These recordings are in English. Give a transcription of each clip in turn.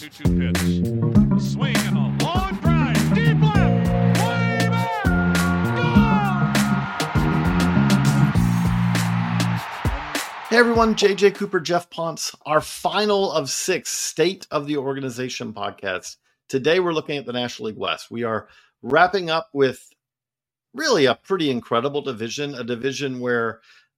2-2 pitch. A swing and a long drive. Deep left. Way back. Score! Hey everyone, JJ Cooper, Jeff Ponce, our final of 6 State of the Organization podcast. Today we're looking at the National League West. We are wrapping up with really a pretty incredible division, a division where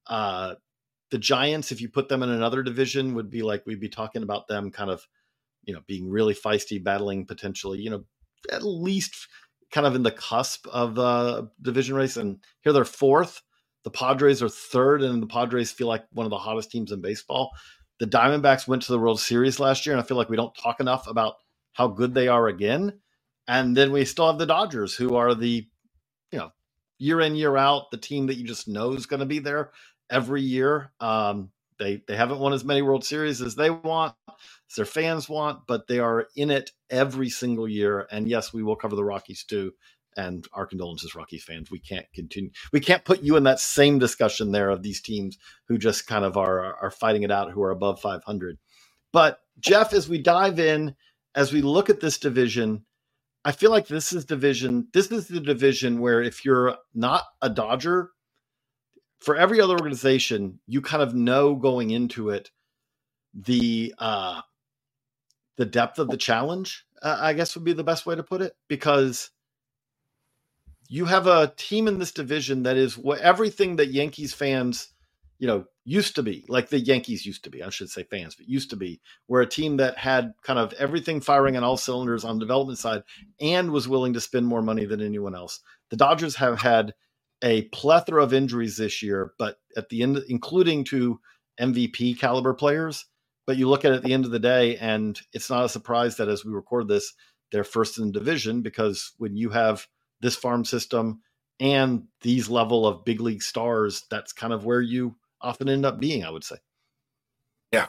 the Giants, if you put them in another division, would be like we'd be talking about them kind of, being really feisty, battling potentially, at least kind of in the cusp of the division race. And here they're 4th. The Padres are 3rd, and the Padres feel like one of the hottest teams in baseball. The Diamondbacks went to the World Series last year, and I feel like we don't talk enough about how good they are again. And then we still have the Dodgers, who are the, year in, year out, the team that you just know is going to be there every year. They haven't won as many World Series as they want, as their fans want, but they are in it every single year. And yes, we will cover the Rockies too. And our condolences, Rockies fans. We can't continue. We can't put you in that same discussion there of these teams who just kind of are fighting it out, who are above 500. But Jeff, as we dive in, as we look at this division, I feel like this is the division where if you're not a Dodger, for every other organization, you kind of know going into it the depth of the challenge, I guess would be the best way to put it, because you have a team in this division that is everything that Yankees fans, used to be, like the Yankees used to be, I should say fans, but used to be, were a team that had kind of everything firing on all cylinders on the development side and was willing to spend more money than anyone else. The Dodgers have had a plethora of injuries this year, but at the end, including to MVP caliber players. But you look at it at the end of the day, and it's not a surprise that as we record this, they're first in the division, because when you have this farm system and these level of big league stars, that's kind of where you often end up being, I would say. Yeah.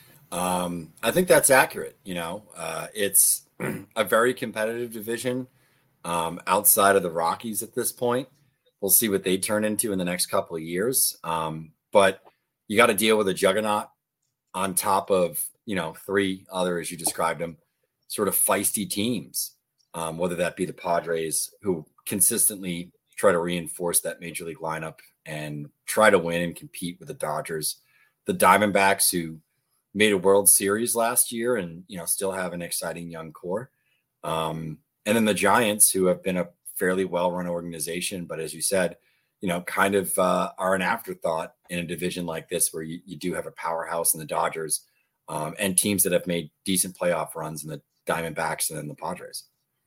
I think that's accurate. It's a very competitive division outside of the Rockies at this point. We'll see what they turn into in the next couple of years. But you got to deal with a juggernaut on top of, 3 other, as you described them, sort of feisty teams, whether that be the Padres, who consistently try to reinforce that major league lineup and try to win and compete with the Dodgers, the Diamondbacks, who made a World Series last year and, still have an exciting young core. And then the Giants, who have been a fairly well-run organization, but as you said, kind of are an afterthought in a division like this, where you do have a powerhouse in the Dodgers and teams that have made decent playoff runs in the Diamondbacks and then the Padres.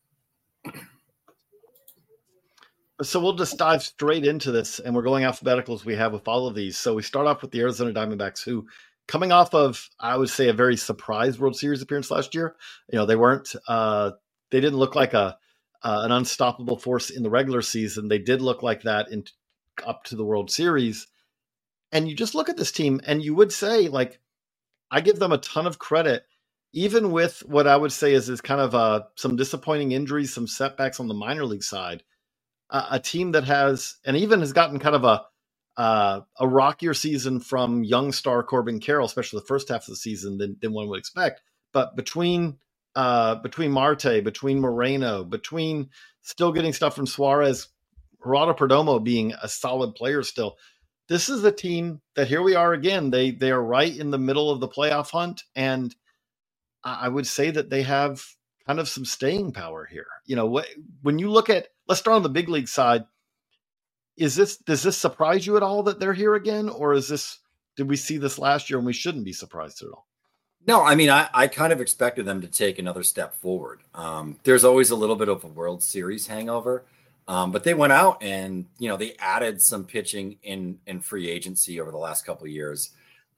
So we'll just dive straight into this, and we're going alphabetical as we have with all of these. So we start off with the Arizona Diamondbacks, who, coming off of, I would say, a very surprise World Series appearance last year, they weren't, they didn't look like an unstoppable force in the regular season. They did look like that up to the World Series. And you just look at this team, and you would say, I give them a ton of credit, even with what I would say is kind of some disappointing injuries, some setbacks on the minor league side. A team that has, and even has gotten kind of a rockier season from young star Corbin Carroll, especially the first half of the season, than one would expect. But between Marte, between Moreno, between still getting stuff from Suarez, Gerardo Perdomo being a solid player still, this is a team that, here we are again. They are right in the middle of the playoff hunt, and I would say that they have kind of some staying power here. When you look at, let's start on the big league side. Does this surprise you at all that they're here again? Or did we see this last year and we shouldn't be surprised at all? No, I mean, I kind of expected them to take another step forward. There's always a little bit of a World Series hangover, but they went out and, they added some pitching in free agency over the last couple of years.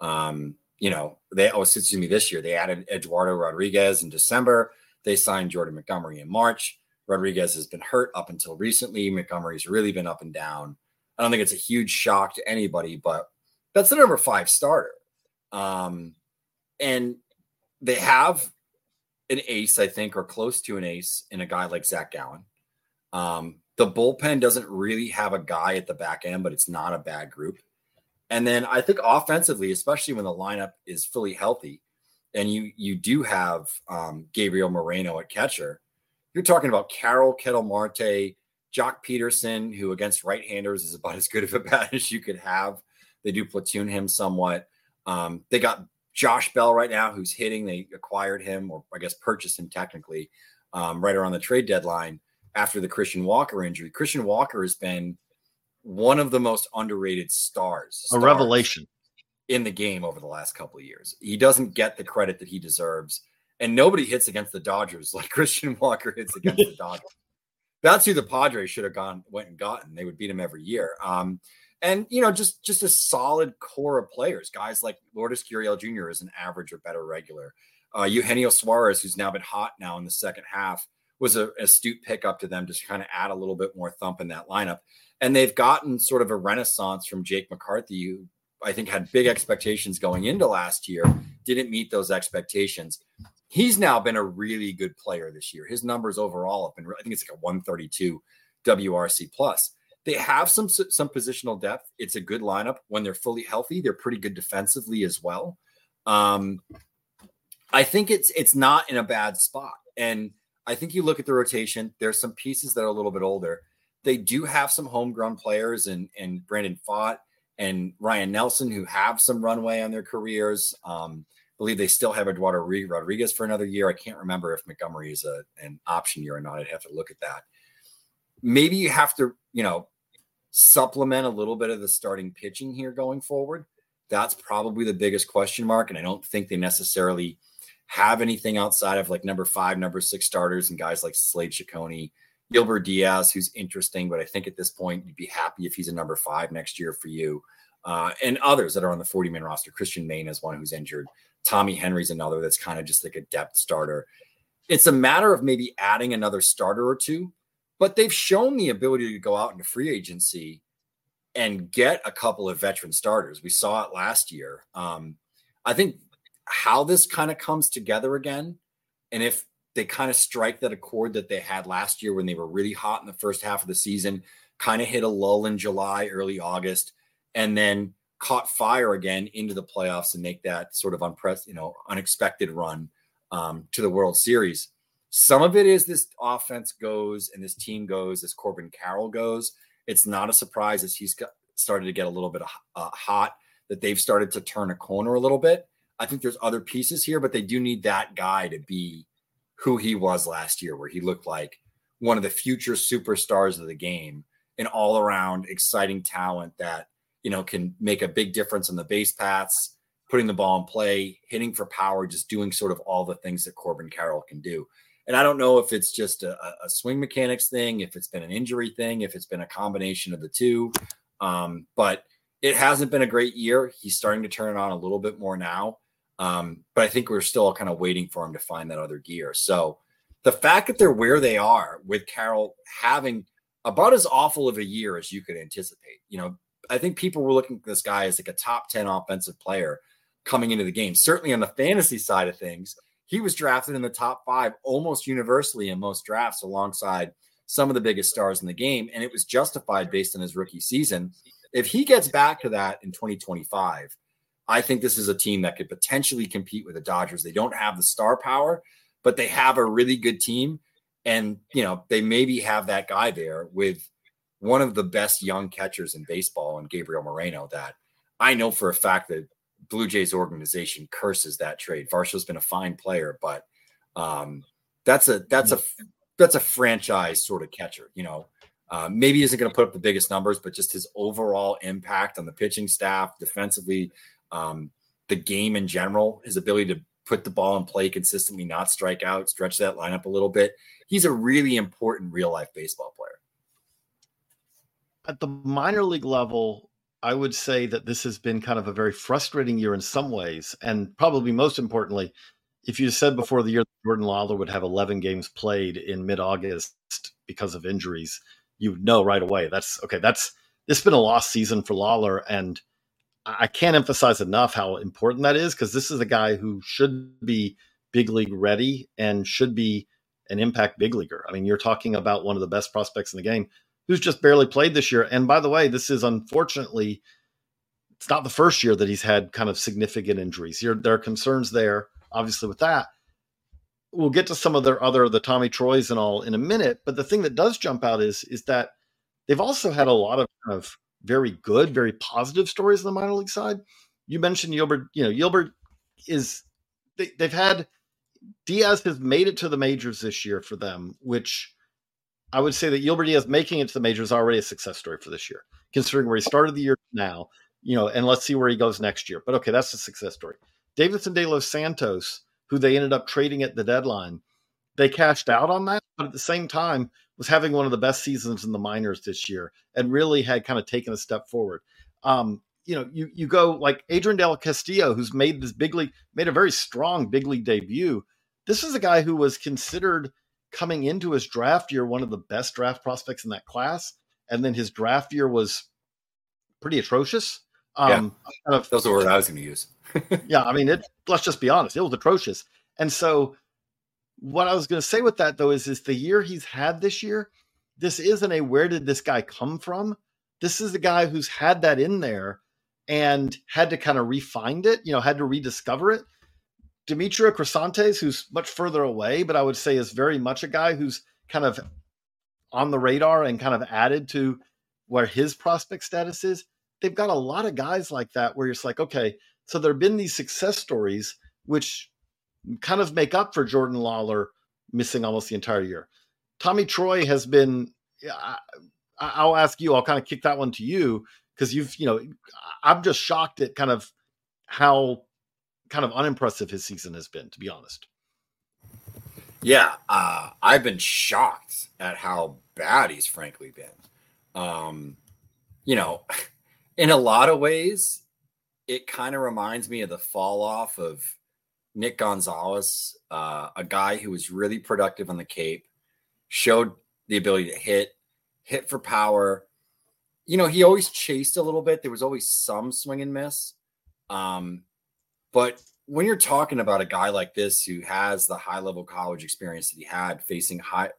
This year they added Eduardo Rodriguez in December. They signed Jordan Montgomery in March. Rodriguez has been hurt up until recently. Montgomery's really been up and down. I don't think it's a huge shock to anybody, but that's the number 5 starter. And they have an ace, I think, or close to an ace in a guy like Zach Gallen. The bullpen doesn't really have a guy at the back end, but it's not a bad group. And then I think offensively, especially when the lineup is fully healthy, and you do have Gabriel Moreno at catcher, you're talking about Carroll, Kettle Marte, Jock Peterson, who against right-handers is about as good of a bat as you could have. They do platoon him somewhat. They got Josh Bell right now, who's hitting. They acquired him, or I guess purchased him technically, right around the trade deadline after the Christian Walker injury. Christian Walker has been one of the most underrated stars. A revelation in the game over the last couple of years. He doesn't get the credit that he deserves. And nobody hits against the Dodgers like Christian Walker hits against the Dodgers. That's who the Padres should have went and gotten. They would beat him every year. And, just a solid core of players. Guys like Lourdes Gurriel Jr. is an average or better regular. Eugenio Suarez, who's now been hot now in the second half, was an astute pickup to them to kind of add a little bit more thump in that lineup. And they've gotten sort of a renaissance from Jake McCarthy, who I think had big expectations going into last year, didn't meet those expectations. He's now been a really good player this year. His numbers overall have been, I think it's like a 132 WRC plus. They have some positional depth. It's a good lineup when they're fully healthy. They're pretty good defensively as well. I think it's not in a bad spot. And I think you look at the rotation, there's some pieces that are a little bit older. They do have some homegrown players and Brandon Pfaadt and Ryan Nelson who have some runway on their careers. I believe they still have Eduardo Rodriguez for another year. I can't remember if Montgomery is an option year or not. I'd have to look at that. Maybe you have to, supplement a little bit of the starting pitching here going forward. That's probably the biggest question mark. And I don't think they necessarily have anything outside of like number 5, number 6 starters and guys like Slade Ciccone, Gilbert Diaz, who's interesting, but I think at this point you'd be happy if he's a number 5 next year for you. And others that are on the 40-man roster. Christian Maine is one who's injured. Tommy Henry's another that's kind of just like a depth starter. It's a matter of maybe adding another starter or two, but they've shown the ability to go out into free agency and get a couple of veteran starters. We saw it last year. I think how this kind of comes together again, and if they kind of strike that accord that they had last year when they were really hot in the first half of the season, kind of hit a lull in July, early August, and then caught fire again into the playoffs and make that sort of unexpected run to the World Series. Some of it is this offense goes and this team goes as Corbin Carroll goes. It's not a surprise as he's started to get a little bit hot that they've started to turn a corner a little bit. I think there's other pieces here, but they do need that guy to be who he was last year, where he looked like one of the future superstars of the game, an all-around exciting talent that, can make a big difference on the base paths, putting the ball in play, hitting for power, just doing sort of all the things that Corbin Carroll can do. And I don't know if it's just a swing mechanics thing, if it's been an injury thing, if it's been a combination of the two. But it hasn't been a great year. He's starting to turn it on a little bit more now. But I think we're still kind of waiting for him to find that other gear. So the fact that they're where they are with Carroll having about as awful of a year as you could anticipate, I think people were looking at this guy as like a top 10 offensive player coming into the game. Certainly on the fantasy side of things, he was drafted in the top 5 almost universally in most drafts alongside some of the biggest stars in the game. And it was justified based on his rookie season. If he gets back to that in 2025, I think this is a team that could potentially compete with the Dodgers. They don't have the star power, but they have a really good team. And, they maybe have that guy there with one of the best young catchers in baseball and Gabriel Moreno that I know for a fact that Blue Jays organization curses that trade. Varsho's been a fine player, but that's a franchise sort of catcher, maybe isn't going to put up the biggest numbers, but just his overall impact on the pitching staff, defensively, the game in general, his ability to put the ball in play consistently, not strike out, stretch that lineup a little bit. He's a really important real life baseball player. At the minor league level, I would say that this has been kind of a very frustrating year in some ways. And probably most importantly, if you said before the year that Jordan Lawlar would have 11 games played in mid-August because of injuries, you would know right away. This has been a lost season for Lawlar. And I can't emphasize enough how important that is, because this is a guy who should be big league ready and should be an impact big leaguer. I mean, you're talking about one of the best prospects in the game who's just barely played this year. And by the way, this is unfortunately, it's not the first year that he's had kind of significant injuries. There are concerns there. obviously, with that. We'll get to some of the Tommy Troys and all in a minute. But the thing that does jump out is that they've also had a lot of kind of very good, very positive stories on the minor league side. You mentioned Yolbert. Yolbert is they've had Diaz has made it to the majors this year for them, which I would say that Yolbert Diaz making it to the majors is already a success story for this year, considering where he started the year now, and let's see where he goes next year. But okay, that's a success story. Davidson De Los Santos, who they ended up trading at the deadline, they cashed out on that, but at the same time was having one of the best seasons in the minors this year and really had kind of taken a step forward. You go like Adrian Del Castillo, who's made a very strong big league debut. This is a guy who was considered coming into his draft year one of the best draft prospects in that class, and then his draft year was pretty atrocious. That's the word I was going to use. Yeah, I mean, let's just be honest, it was atrocious. And so what I was going to say with that, though, is the year he's had this year, this isn't a where did this guy come from? This is a guy who's had that in there and had to kind of refine it, had to rediscover it. Demetrio Crisantes, who's much further away, but I would say is very much a guy who's kind of on the radar and kind of added to where his prospect status is. They've got a lot of guys like that where it's like, okay, so there have been these success stories which kind of make up for Jordan Lawler missing almost the entire year. Tommy Troy has been, I'll ask you, I'll kind of kick that one to you because I'm just shocked at kind of how kind of unimpressive his season has been, to be honest. Yeah, I've been shocked at how bad he's frankly been. In a lot of ways, it kind of reminds me of the fall off of Nick Gonzalez, a guy who was really productive on the Cape, showed the ability to hit for power. He always chased a little bit. There was always some swing and miss. But when you're talking about a guy like this who has the high level college experience that he had facing high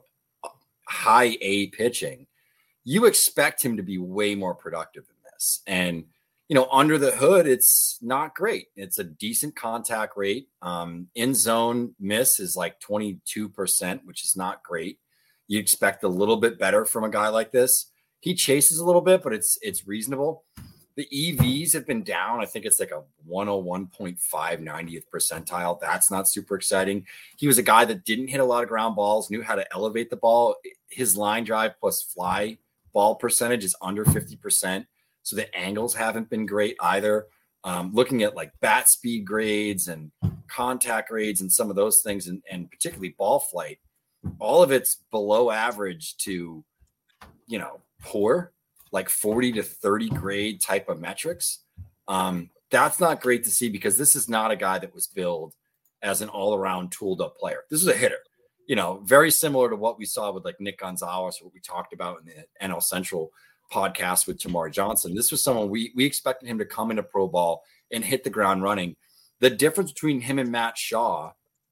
A pitching, you expect him to be way more productive than this. And, under the hood, it's not great. It's a decent contact rate. In zone miss is like 22%, which is not great. You expect a little bit better from a guy like this. He chases a little bit, but it's reasonable. The EVs have been down. I think it's like a 101.5 90th percentile. That's not super exciting. He was a guy that didn't hit a lot of ground balls, knew how to elevate the ball. His line drive plus fly ball percentage is under 50%. So the angles haven't been great either. Looking at like bat speed grades and contact grades and some of those things, and particularly ball flight, all of it's below average to, poor, like 40 to 30 grade type of metrics. That's not great to see because this is not a guy that was billed as an all-around tooled up player. This is a hitter, very similar to what we saw with like Nick Gonzalez, what we talked about in the NL Central podcast with Tamar Johnson. This was someone we expected him to come into pro ball and hit the ground running. The difference between him and Matt Shaw,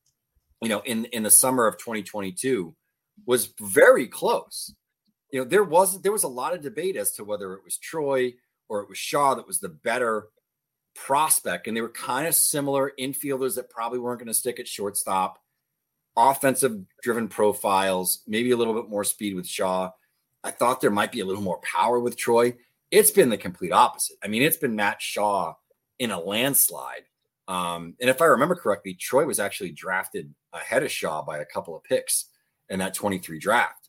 in the summer of 2022 was very close. There was a lot of debate as to whether it was Troy or it was Shaw that was the better prospect. And they were kind of similar infielders that probably weren't going to stick at shortstop, offensive driven profiles, maybe a little bit more speed with Shaw. I thought there might be a little more power with Troy. It's been the complete opposite. I mean, it's been Matt Shaw in a landslide. And if I remember correctly, Troy was actually drafted ahead of Shaw by a couple of picks in that 23 draft.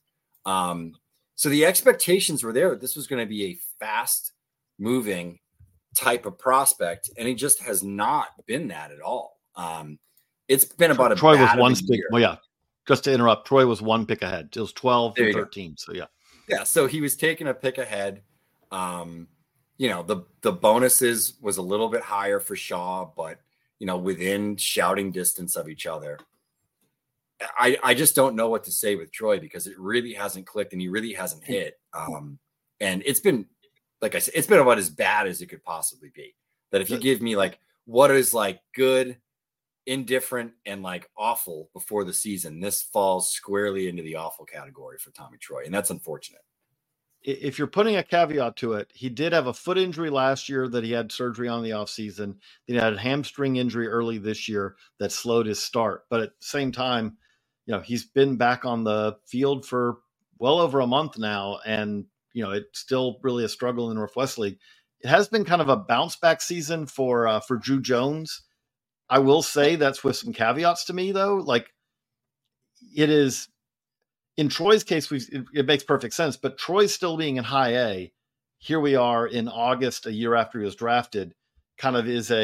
So the expectations were there that this was going to be a fast moving type of prospect. And he just has not been that at all. It's been about a Troy was one pick. Well, yeah. Just to interrupt, Troy was one pick ahead. It was 12 to 13. Go. So yeah. Yeah. So he was taking a pick ahead. The bonuses was a little bit higher for Shaw, but within shouting distance of each other. I just don't know what to say with Troy because it really hasn't clicked and he really hasn't hit. And it's been, like I said, it's been about as bad as it could possibly be. That if you give me like what is like good, indifferent, and like awful before the season, this falls squarely into the awful category for Tommy Troy. And that's unfortunate. if you're putting a caveat to it, he did have a foot injury last year that he had surgery on in the offseason. He had a hamstring injury early this year that slowed his start. But at the same time, he's been back on the field for well over a month now. And, it's still really a struggle in the Northwest League. It has been kind of a bounce back season for Drew Jones. I will say that's with some caveats to me, though. Like, it is, in Troy's case, it makes perfect sense, but Troy's still being in high A. Here we are in August, a year after he was drafted, kind of is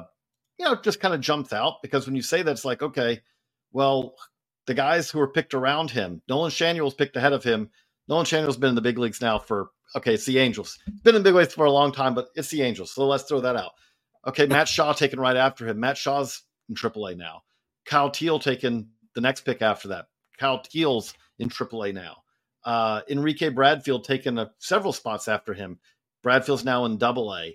just kind of jumps out, because when you say that, it's like, okay, well, the guys who are picked around him, Nolan Schanuel's picked ahead of him. Nolan Schanuel's been in the big leagues now it's the Angels. Been in the big leagues for a long time, but it's the Angels. So let's throw that out. Okay, Matt Shaw taken right after him. Matt Shaw's in AAA now. Kyle Teal taken the next pick after that. Kyle Teal's in AAA now. Enrique Bradfield taken several spots after him. Bradfield's now in AA.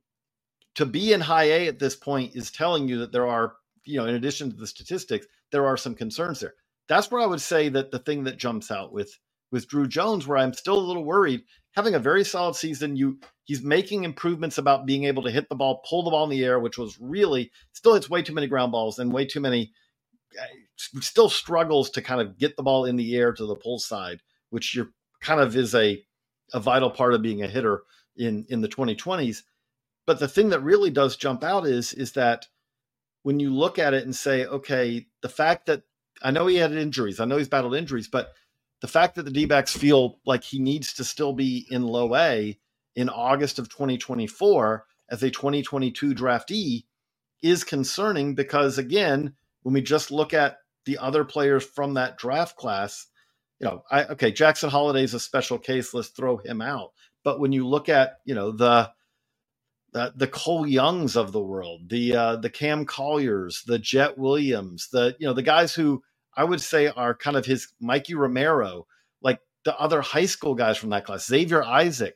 To be in high A at this point is telling you that there are, in addition to the statistics, there are some concerns there. That's where I would say that the thing that jumps out with Drew Jones, where I'm still a little worried, having a very solid season, he's making improvements about being able to hit the ball, pull the ball in the air, which was really still hits way too many ground balls and way too many, still struggles to kind of get the ball in the air to the pull side, which you're kind of is a vital part of being a hitter in the 2020s. But the thing that really does jump out is that when you look at it and say, okay, the fact that I know he had injuries, I know he's battled injuries, but the fact that the D-backs feel like he needs to still be in low A in August of 2024 as a 2022 draftee is concerning, because again, when we just look at the other players from that draft class, Jackson Holliday's a special case. Let's throw him out. But when you look at, the Cole Youngs of the world, the Cam Colliers, the Jet Williams, the guys who I would say are kind of his Mikey Romero, like the other high school guys from that class, Xavier Isaac.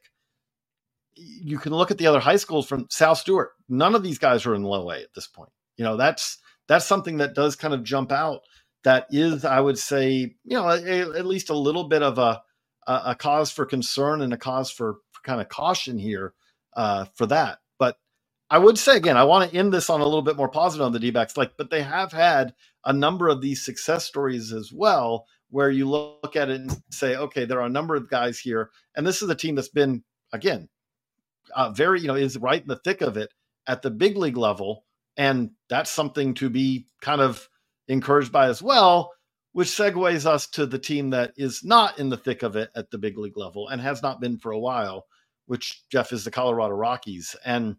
You can look at the other high schools from Sal Stewart. None of these guys are in low A at this point. That's something that does kind of jump out. That is, I would say, at least a little bit of a cause for concern and a cause for kind of caution here for that. But I would say, again, I want to end this on a little bit more positive on the D-backs, but they have had a number of these success stories as well, where you look at it and say, okay, there are a number of guys here. And this is a team that's been, again, very, is right in the thick of it at the big league level. And that's something to be kind of encouraged by as well, which segues us to the team that is not in the thick of it at the big league level and has not been for a while, which, Jeff, is the Colorado Rockies. And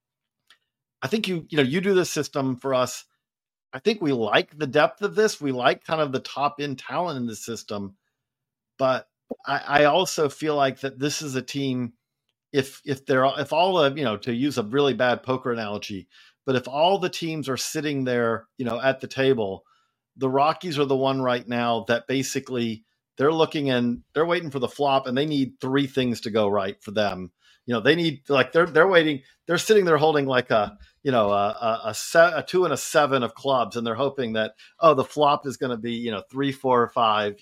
I think you do this system for us. I think we like the depth of this. We like kind of the top end talent in the system, but I also feel like that this is a team. If all the, to use a really bad poker analogy, but if all the teams are sitting there, at the table, the Rockies are the one right now that basically they're looking and they're waiting for the flop, and they need three things to go right for them. They need, like, they're waiting. They're sitting there holding like a 2 and a 7 of clubs, and they're hoping that, the flop is going to be 3, 4, 5,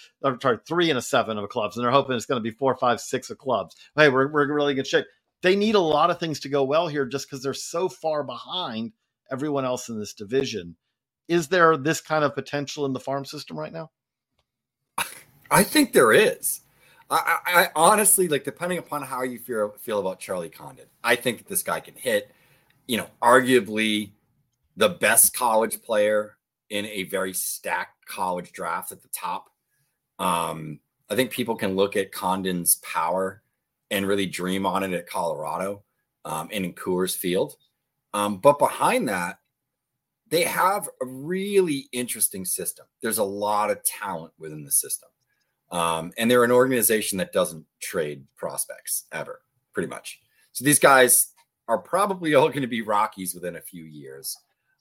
3 and a 7 of clubs, and they're hoping it's going to be 4, 5, 6 of clubs. Hey, we're really good shape. They need a lot of things to go well here, just because they're so far behind everyone else in this division. Is there this kind of potential in the farm system right now? I think there is. I honestly, depending upon how you feel about Charlie Condon, I think this guy can hit. Arguably the best college player in a very stacked college draft at the top. I think people can look at Condon's power and really dream on it at Colorado and in Coors Field. But behind that, they have a really interesting system. There's a lot of talent within the system. And they're an organization that doesn't trade prospects ever, pretty much. So these guys are probably all going to be Rockies within a few years.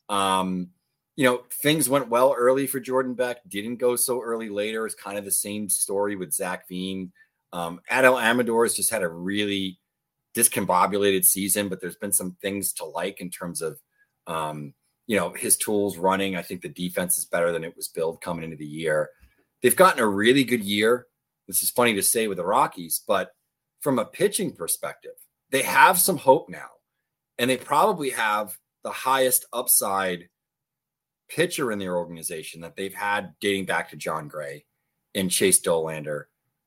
Things went well early for Jordan Beck, didn't go so early later. It's kind of the same story with Zach Veen. Adel Amador has just had a really discombobulated season, but there's been some things to like in terms of, his tools running. I think the defense is better than it was billed coming into the year. They've gotten a really good year. This is funny to say with the Rockies, but from a pitching perspective, they have some hope now, and they probably have the highest upside pitcher in their organization that they've had dating back to John Gray and Chase Dollander,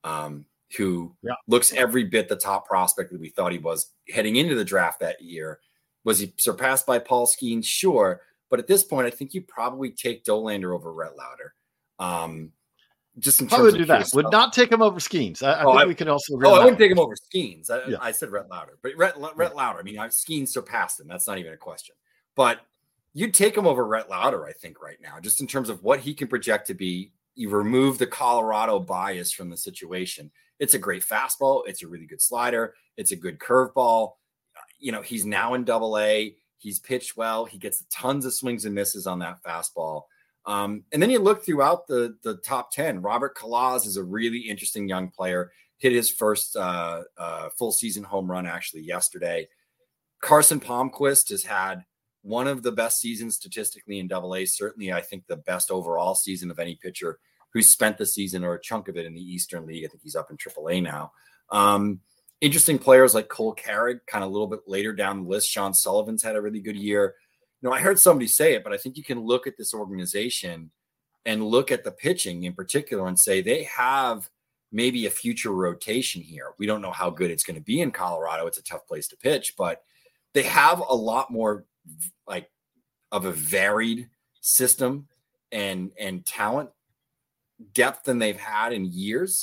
who looks every bit the top prospect that we thought he was heading into the draft that year. Was he surpassed by Paul Skeens? Sure. But at this point, I think you probably take Dollander over Rhett Lauder. Just in terms would of do that. Would not take him over Skeens. I think we could also agree. I wouldn't take him over Skeens. I said Rhett Lauder. But Rhett Lauder, I mean, Skeens surpassed him. That's not even a question. But you'd take him over Rhett Lauder, I think, right now, just in terms of what he can project to be. You remove the Colorado bias from the situation. It's a great fastball. It's a really good slider. It's a good curveball. He's now in Double-A. He's pitched well. He gets tons of swings and misses on that fastball. And then you look throughout the top 10. Robert Kalaz is a really interesting young player. Hit his first full season home run actually yesterday. Carson Palmquist has had one of the best seasons statistically in Double-A. Certainly, I think the best overall season of any pitcher who's spent the season or a chunk of it in the Eastern League. I think he's up in Triple-A now. Interesting players like Cole Carrig, kind of a little bit later down the list. Sean Sullivan's had a really good year. I heard somebody say it, but I think you can look at this organization and look at the pitching in particular and say they have maybe a future rotation here. We don't know how good it's going to be in Colorado. It's a tough place to pitch, but they have a lot more of a varied system and talent depth than they've had in years.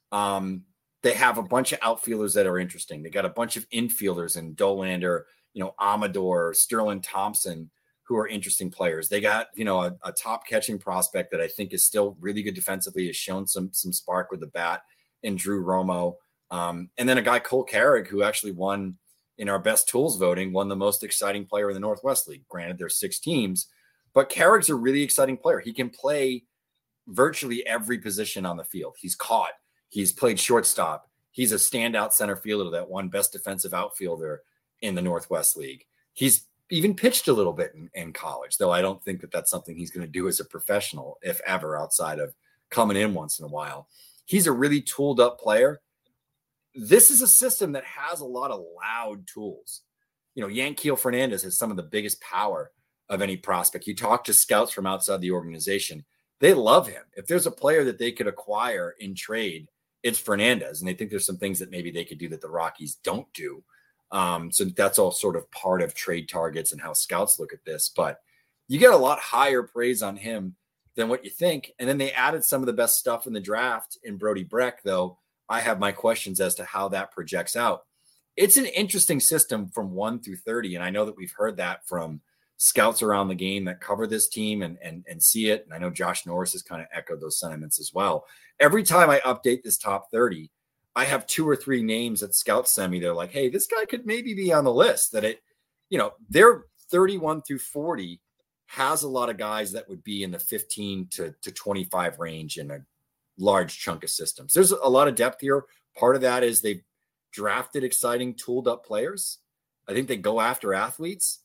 They have a bunch of outfielders that are interesting. They got a bunch of infielders in Dollander, Amador, Sterling Thompson, who are interesting players. They got, a top catching prospect that I think is still really good defensively, has shown some spark with the bat, in Drew Romo. And then a guy, Cole Carrig, who actually won in our best tools voting, won the most exciting player in the Northwest League. Granted, there's 6 teams, but Carrick's a really exciting player. He can play virtually every position on the field. He's caught. He's played shortstop. He's a standout center fielder that won best defensive outfielder in the Northwest League. He's even pitched a little bit in college, though I don't think that that's something he's going to do as a professional, if ever, outside of coming in once in a while. He's a really tooled up player. This is a system that has a lot of loud tools. Yanquiel Fernandez has some of the biggest power of any prospect. You talk to scouts from outside the organization, they love him. If there's a player that they could acquire in trade, it's Fernandez. And they think there's some things that maybe they could do that the Rockies don't do. So that's all sort of part of trade targets and how scouts look at this. But you get a lot higher praise on him than what you think. And then they added some of the best stuff in the draft in Brody Breck, though I have my questions as to how that projects out. It's an interesting system from 1 through 30. And I know that we've heard that from scouts around the game that cover this team and see it. And I know Josh Norris has kind of echoed those sentiments as well. Every time I update this top 30, I have 2 or 3 names that scouts send me. They're like, hey, this guy could maybe be on the list. That their 31 through 40 has a lot of guys that would be in the 15 to 25 range in a large chunk of systems. There's a lot of depth here. Part of that is they've drafted exciting, tooled up players. I think they go after athletes.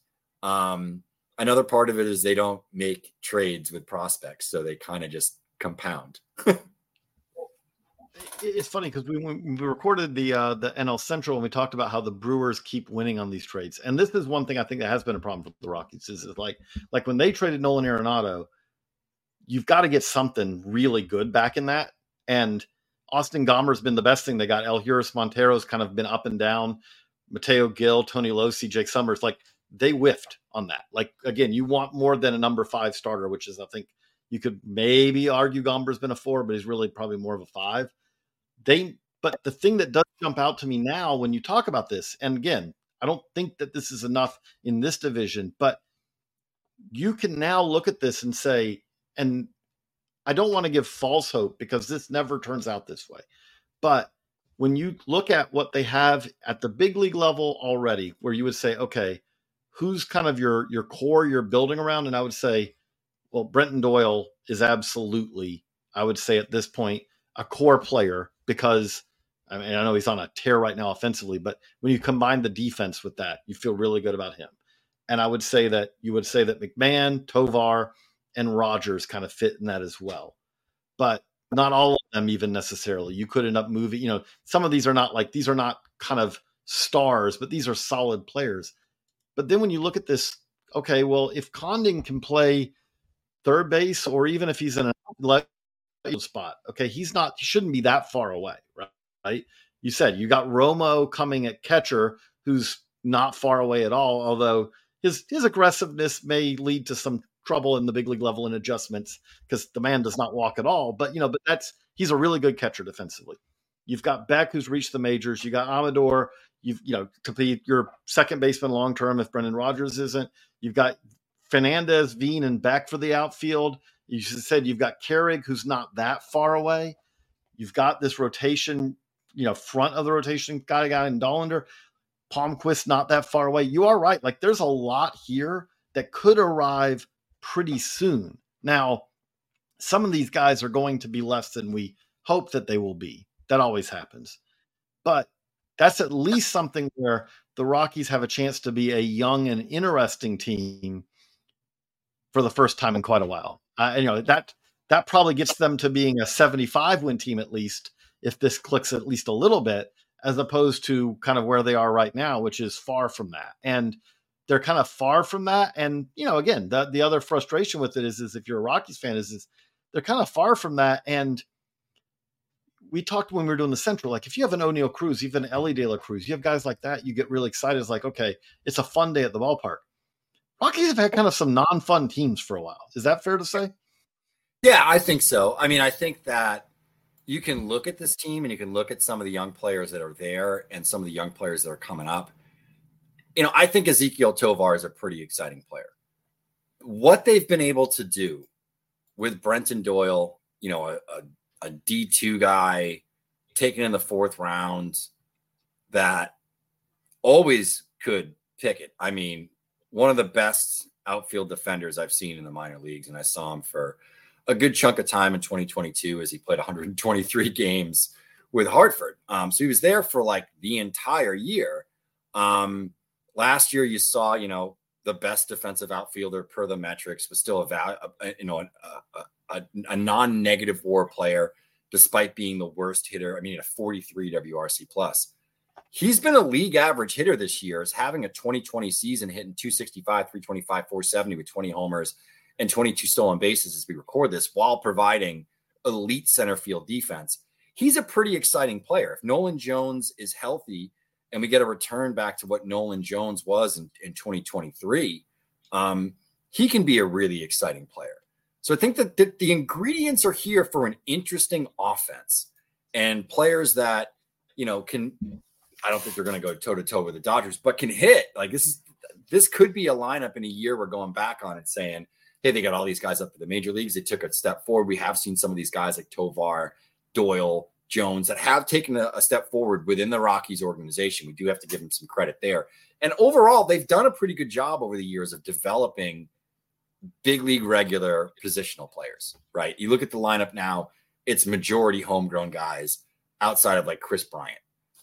Another part of it is they don't make trades with prospects, so they kind of just compound. It's funny because when we recorded the NL Central and we talked about how the Brewers keep winning on these trades, and this is one thing I think that has been a problem for the Rockies is like when they traded Nolan Arenado, you've got to get something really good back in that. And Austin Gomber's been the best thing they got. Elhuris Montero's kind of been up and down. Mateo Gil, Tony Losi, Jake Summers, they whiffed on that. Again, you want more than a number 5 starter, which is, I think you could maybe argue Gomber's been a 4, but he's really probably more of a 5. But the thing that does jump out to me now when you talk about this, and again, I don't think that this is enough in this division, but you can now look at this and say, and I don't want to give false hope because this never turns out this way, but when you look at what they have at the big league level already, where you would say, okay, who's kind of your core you're building around? And I would say, well, Brenton Doyle is absolutely, I would say at this point, a core player because I know he's on a tear right now offensively, but when you combine the defense with that, you feel really good about him. And I would say that you would say that McMahon, Tovar, and Rogers kind of fit in that as well. But not all of them even necessarily. You could end up moving, some of these are not kind of stars, but these are solid players. But then when you look at this, okay, well, if Condon can play third base, or even if he's in a left spot, okay, he shouldn't be that far away, right? You said you got Romo coming at catcher, who's not far away at all, although his aggressiveness may lead to some trouble in the big league level in adjustments because the man does not walk at all. But he's a really good catcher defensively. You've got Beck, who's reached the majors. You got Amador, to be your second baseman long term if Brendan Rodgers isn't. You've got Fernandez, Veen, and Beck for the outfield. You said you've got Carrig, who's not that far away. You've got this rotation, front of the rotation guy in Dollander. Palmquist not that far away. You are right. Like, there's a lot here that could arrive pretty soon. Now, some of these guys are going to be less than we hope that they will be. That always happens. But that's at least something where the Rockies have a chance to be a young and interesting team for the first time in quite a while. That probably gets them to being a 75-win team at least, if this clicks at least a little bit, as opposed to kind of where they are right now, which is far from that. And they're kind of far from that. And, again, the other frustration with it is if you're a Rockies fan, is they're kind of far from that. And we talked when we were doing the Central, like if you have an O'Neill Cruz, even Ellie De La Cruz, you have guys like that, you get really excited. It's like, okay, it's a fun day at the ballpark. Rockies have had kind of some non-fun teams for a while. Is that fair to say? Yeah, I think so. I mean, I think that you can look at this team and you can look at some of the young players that are there and some of the young players that are coming up. I think Ezequiel Tovar is a pretty exciting player. What they've been able to do with Brenton Doyle, a D2 guy taken in the fourth round that always could pick it. I mean, one of the best outfield defenders I've seen in the minor leagues. And I saw him for a good chunk of time in 2022 as he played 123 games with Hartford. So he was there for like the entire year. Last year you saw, the best defensive outfielder per the metrics, but still a non-negative WAR player, despite being the worst hitter. I mean, a 43 WRC plus. He's been a league average hitter this year, is having a 2020 season hitting 265, 325, 470 with 20 homers and 22 stolen bases as we record this, while providing elite center field defense. He's a pretty exciting player. If Nolan Jones is healthy and we get a return back to what Nolan Jones was in 2023, he can be a really exciting player. So I think that the ingredients are here for an interesting offense and players that, can, I don't think they're going to go toe to toe with the Dodgers, but can hit. Like this could be a lineup in a year we're going back on and saying, hey, they got all these guys up to the major leagues. They took a step forward. We have seen some of these guys like Tovar, Doyle, Jones that have taken a step forward within the Rockies organization. We do have to give them some credit there. And overall, they've done a pretty good job over the years of developing big league regular positional players, right? You look at the lineup now, it's majority homegrown guys outside of like Chris Bryant,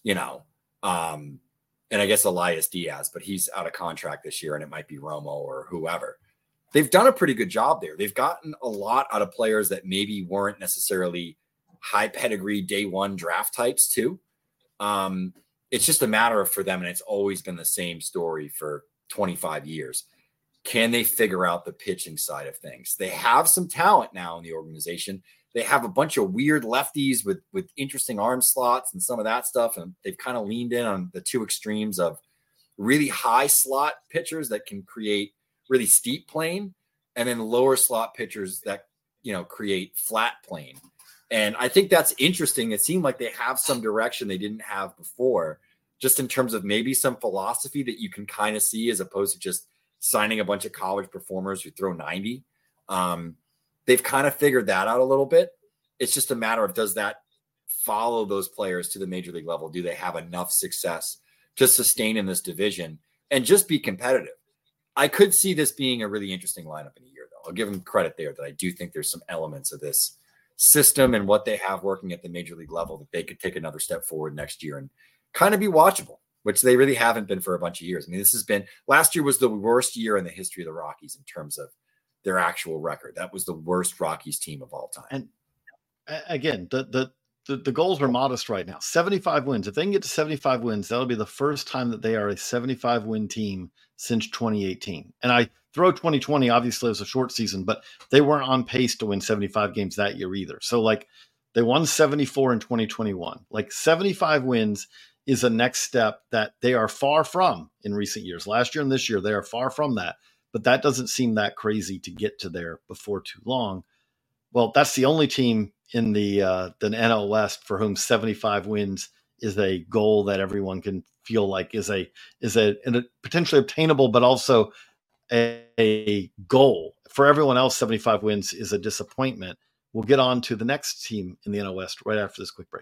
and I guess Elias Diaz, but he's out of contract this year and it might be Romo or whoever. They've done a pretty good job there. They've gotten a lot out of players that maybe weren't necessarily high pedigree day one draft types too. It's just a matter of for them, and it's always been the same story for 25 years. Can they figure out the pitching side of things? They have some talent now in the organization. They have a bunch of weird lefties with interesting arm slots and some of that stuff. And they've kind of leaned in on the two extremes of really high slot pitchers that can create really steep plane, and then lower slot pitchers that, create flat plane. And I think that's interesting. It seemed like they have some direction they didn't have before, just in terms of maybe some philosophy that you can kind of see as opposed to just signing a bunch of college performers who throw 90. They've kind of figured that out a little bit. It's just a matter of, does that follow those players to the major league level? Do they have enough success to sustain in this division and just be competitive? I could see this being a really interesting lineup in a year, though. I'll give them credit there that I do think there's some elements of this system and what they have working at the major league level that they could take another step forward next year and kind of be watchable, which they really haven't been for a bunch of years. I mean, last year was the worst year in the history of the Rockies in terms of their actual record. That was the worst Rockies team of all time. again, the goals are modest right now. 75 wins. If they can get to 75 wins, that'll be the first time that they are a 75 win team since 2018. And I throw 2020 obviously as a short season, but they weren't on pace to win 75 games that year either. So like they won 74 in 2021. Like 75 wins is a next step that they are far from in recent years. Last year and this year, they are far from that. But that doesn't seem that crazy to get to there before too long. Well, that's the only team in the NL West for whom 75 wins is a goal that everyone can feel like is a potentially obtainable, but also a goal. For everyone else, 75 wins is a disappointment. We'll get on to the next team in the NL West right after this quick break.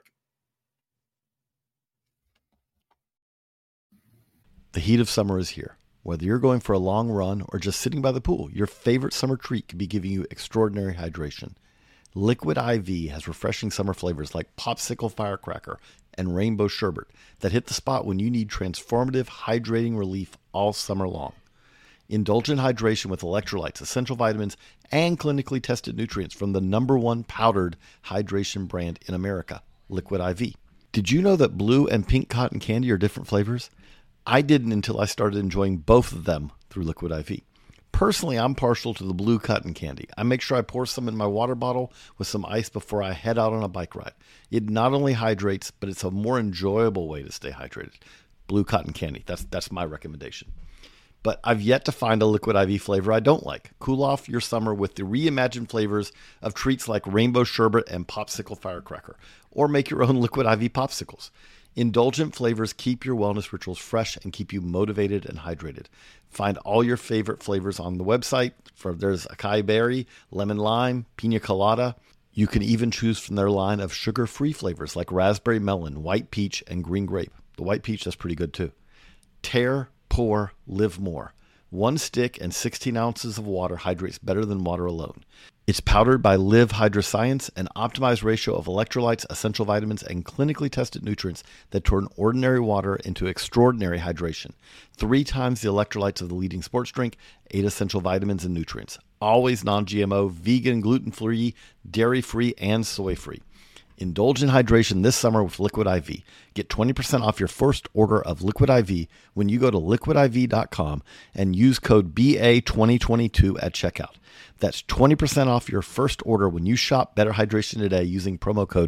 The heat of summer is here. Whether you're going for a long run or just sitting by the pool, your favorite summer treat could be giving you extraordinary hydration. Liquid IV has refreshing summer flavors like Popsicle Firecracker and Rainbow Sherbet that hit the spot when you need transformative, hydrating relief all summer long. Indulgent hydration with electrolytes, essential vitamins, and clinically tested nutrients from the #1 powdered hydration brand in America, Liquid IV. Did you know that blue and pink cotton candy are different flavors? I didn't until I started enjoying both of them through Liquid IV. Personally, I'm partial to the blue cotton candy. I make sure I pour some in my water bottle with some ice before I head out on a bike ride. It not only hydrates, but it's a more enjoyable way to stay hydrated. Blue cotton candy, that's my recommendation. But I've yet to find a Liquid IV flavor I don't like. Cool off your summer with the reimagined flavors of treats like Rainbow Sherbet and Popsicle Firecracker, or make your own Liquid IV popsicles. Indulgent flavors keep your wellness rituals fresh and keep you motivated and hydrated. Find all your favorite flavors on the website. There's acai berry, lemon lime, pina colada. You can even choose from their line of sugar-free flavors like raspberry melon, white peach, and green grape. The white peach, that's pretty good too. Tear, pour, live more. 1 stick and 16 ounces of water hydrates better than water alone. It's powdered by Live Hydroscience, an optimized ratio of electrolytes, essential vitamins, and clinically tested nutrients that turn ordinary water into extraordinary hydration. 3 times the electrolytes of the leading sports drink, 8 essential vitamins and nutrients. Always non-GMO, vegan, gluten-free, dairy-free, and soy-free. Indulge in hydration this summer with Liquid IV. Get 20% off your first order of Liquid IV when you go to liquidiv.com and use code BA2022 at checkout. That's 20% off your first order when you shop Better Hydration today using promo code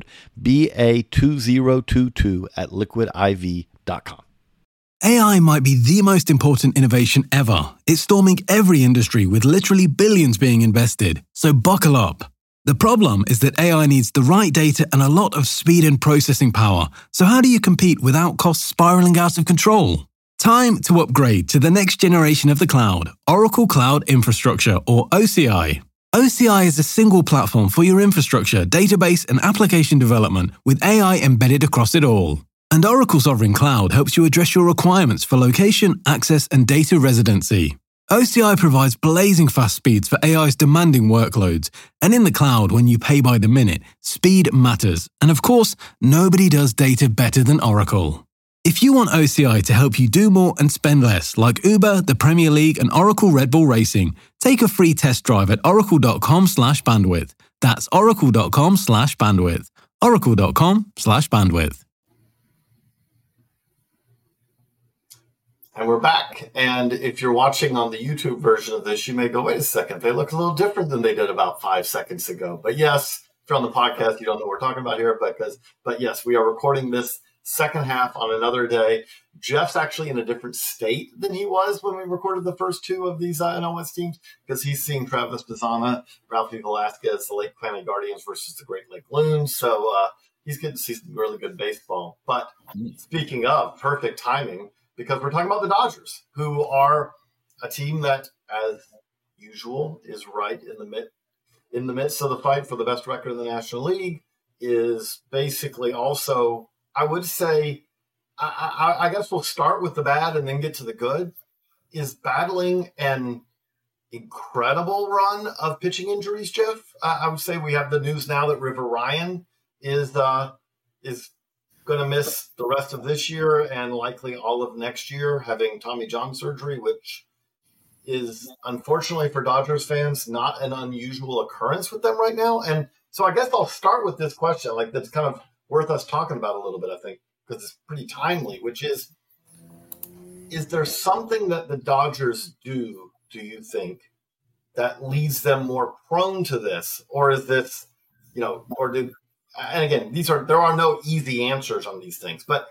BA2022 at liquidiv.com. AI might be the most important innovation ever. It's storming every industry with literally billions being invested. So buckle up. The problem is that AI needs the right data and a lot of speed and processing power. So how do you compete without costs spiraling out of control? Time to upgrade to the next generation of the cloud, Oracle Cloud Infrastructure, or OCI. OCI is a single platform for your infrastructure, database, and application development with AI embedded across it all. And Oracle Sovereign Cloud helps you address your requirements for location, access, and data residency. OCI provides blazing fast speeds for AI's demanding workloads. And in the cloud, when you pay by the minute, speed matters. And of course, nobody does data better than Oracle. If you want OCI to help you do more and spend less, like Uber, the Premier League, and Oracle Red Bull Racing, take a free test drive at oracle.com/bandwidth. That's oracle.com/bandwidth. oracle.com/bandwidth. And we're back. And if you're watching on the YouTube version of this, you may go, wait a second, they look a little different than they did about 5 seconds ago. But yes, if you're on the podcast, you don't know what we're talking about here. But yes, we are recording this second half on another day. Jeff's actually in a different state than he was when we recorded the first 2 of these NL West teams, because he's seeing Travis Bazzana, Ralphie Velasquez, the Lake Planet Guardians versus the Great Lake Loons. So he's getting to see some really good baseball. But speaking of perfect timing, because we're talking about the Dodgers, who are a team that, as usual, is right in the midst of the fight for the best record in the National League, is basically also, I would say, I guess we'll start with the bad and then get to the good, is battling an incredible run of pitching injuries, Jeff. I would say we have the news now that River Ryan is going to miss the rest of this year and likely all of next year, having Tommy John surgery, which is unfortunately for Dodgers fans not an unusual occurrence with them right now. And So I guess I'll start with this question, like that's kind of worth us talking about a little bit, I think, because it's pretty timely, which is there something that the Dodgers do you think, that leads them more prone to this? Or is this, and again, there are no easy answers on these things, but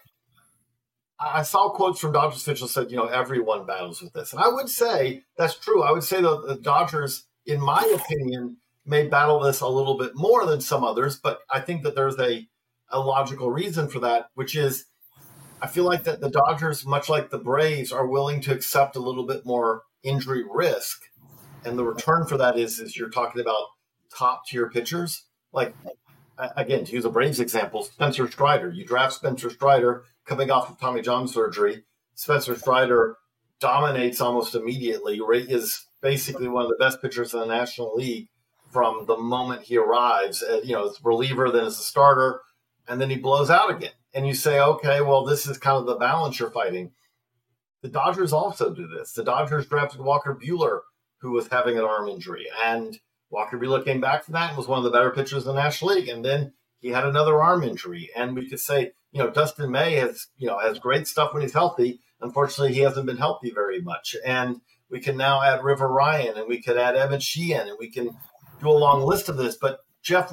I saw quotes from Dodgers officials said, everyone battles with this. And I would say that's true. I would say the Dodgers, in my opinion, may battle this a little bit more than some others, but I think that there's a logical reason for that, which is I feel like that the Dodgers, much like the Braves, are willing to accept a little bit more injury risk. And the return for that is you're talking about top tier pitchers. Like, again, to use a Braves example, Spencer Strider. You draft Spencer Strider coming off of Tommy John surgery. Spencer Strider dominates almost immediately. Is basically one of the best pitchers in the National League from the moment he arrives. As a reliever, then as a starter, and then he blows out again. And you say, okay, well, this is kind of the balance you're fighting. The Dodgers also do this. The Dodgers drafted Walker Buehler, who was having an arm injury, and Walker Buehler came back from that and was one of the better pitchers in the National League. And then he had another arm injury. And we could say, Dustin May has great stuff when he's healthy. Unfortunately, he hasn't been healthy very much. And we can now add River Ryan, and we could add Evan Sheehan, and we can do a long list of this. But Jeff,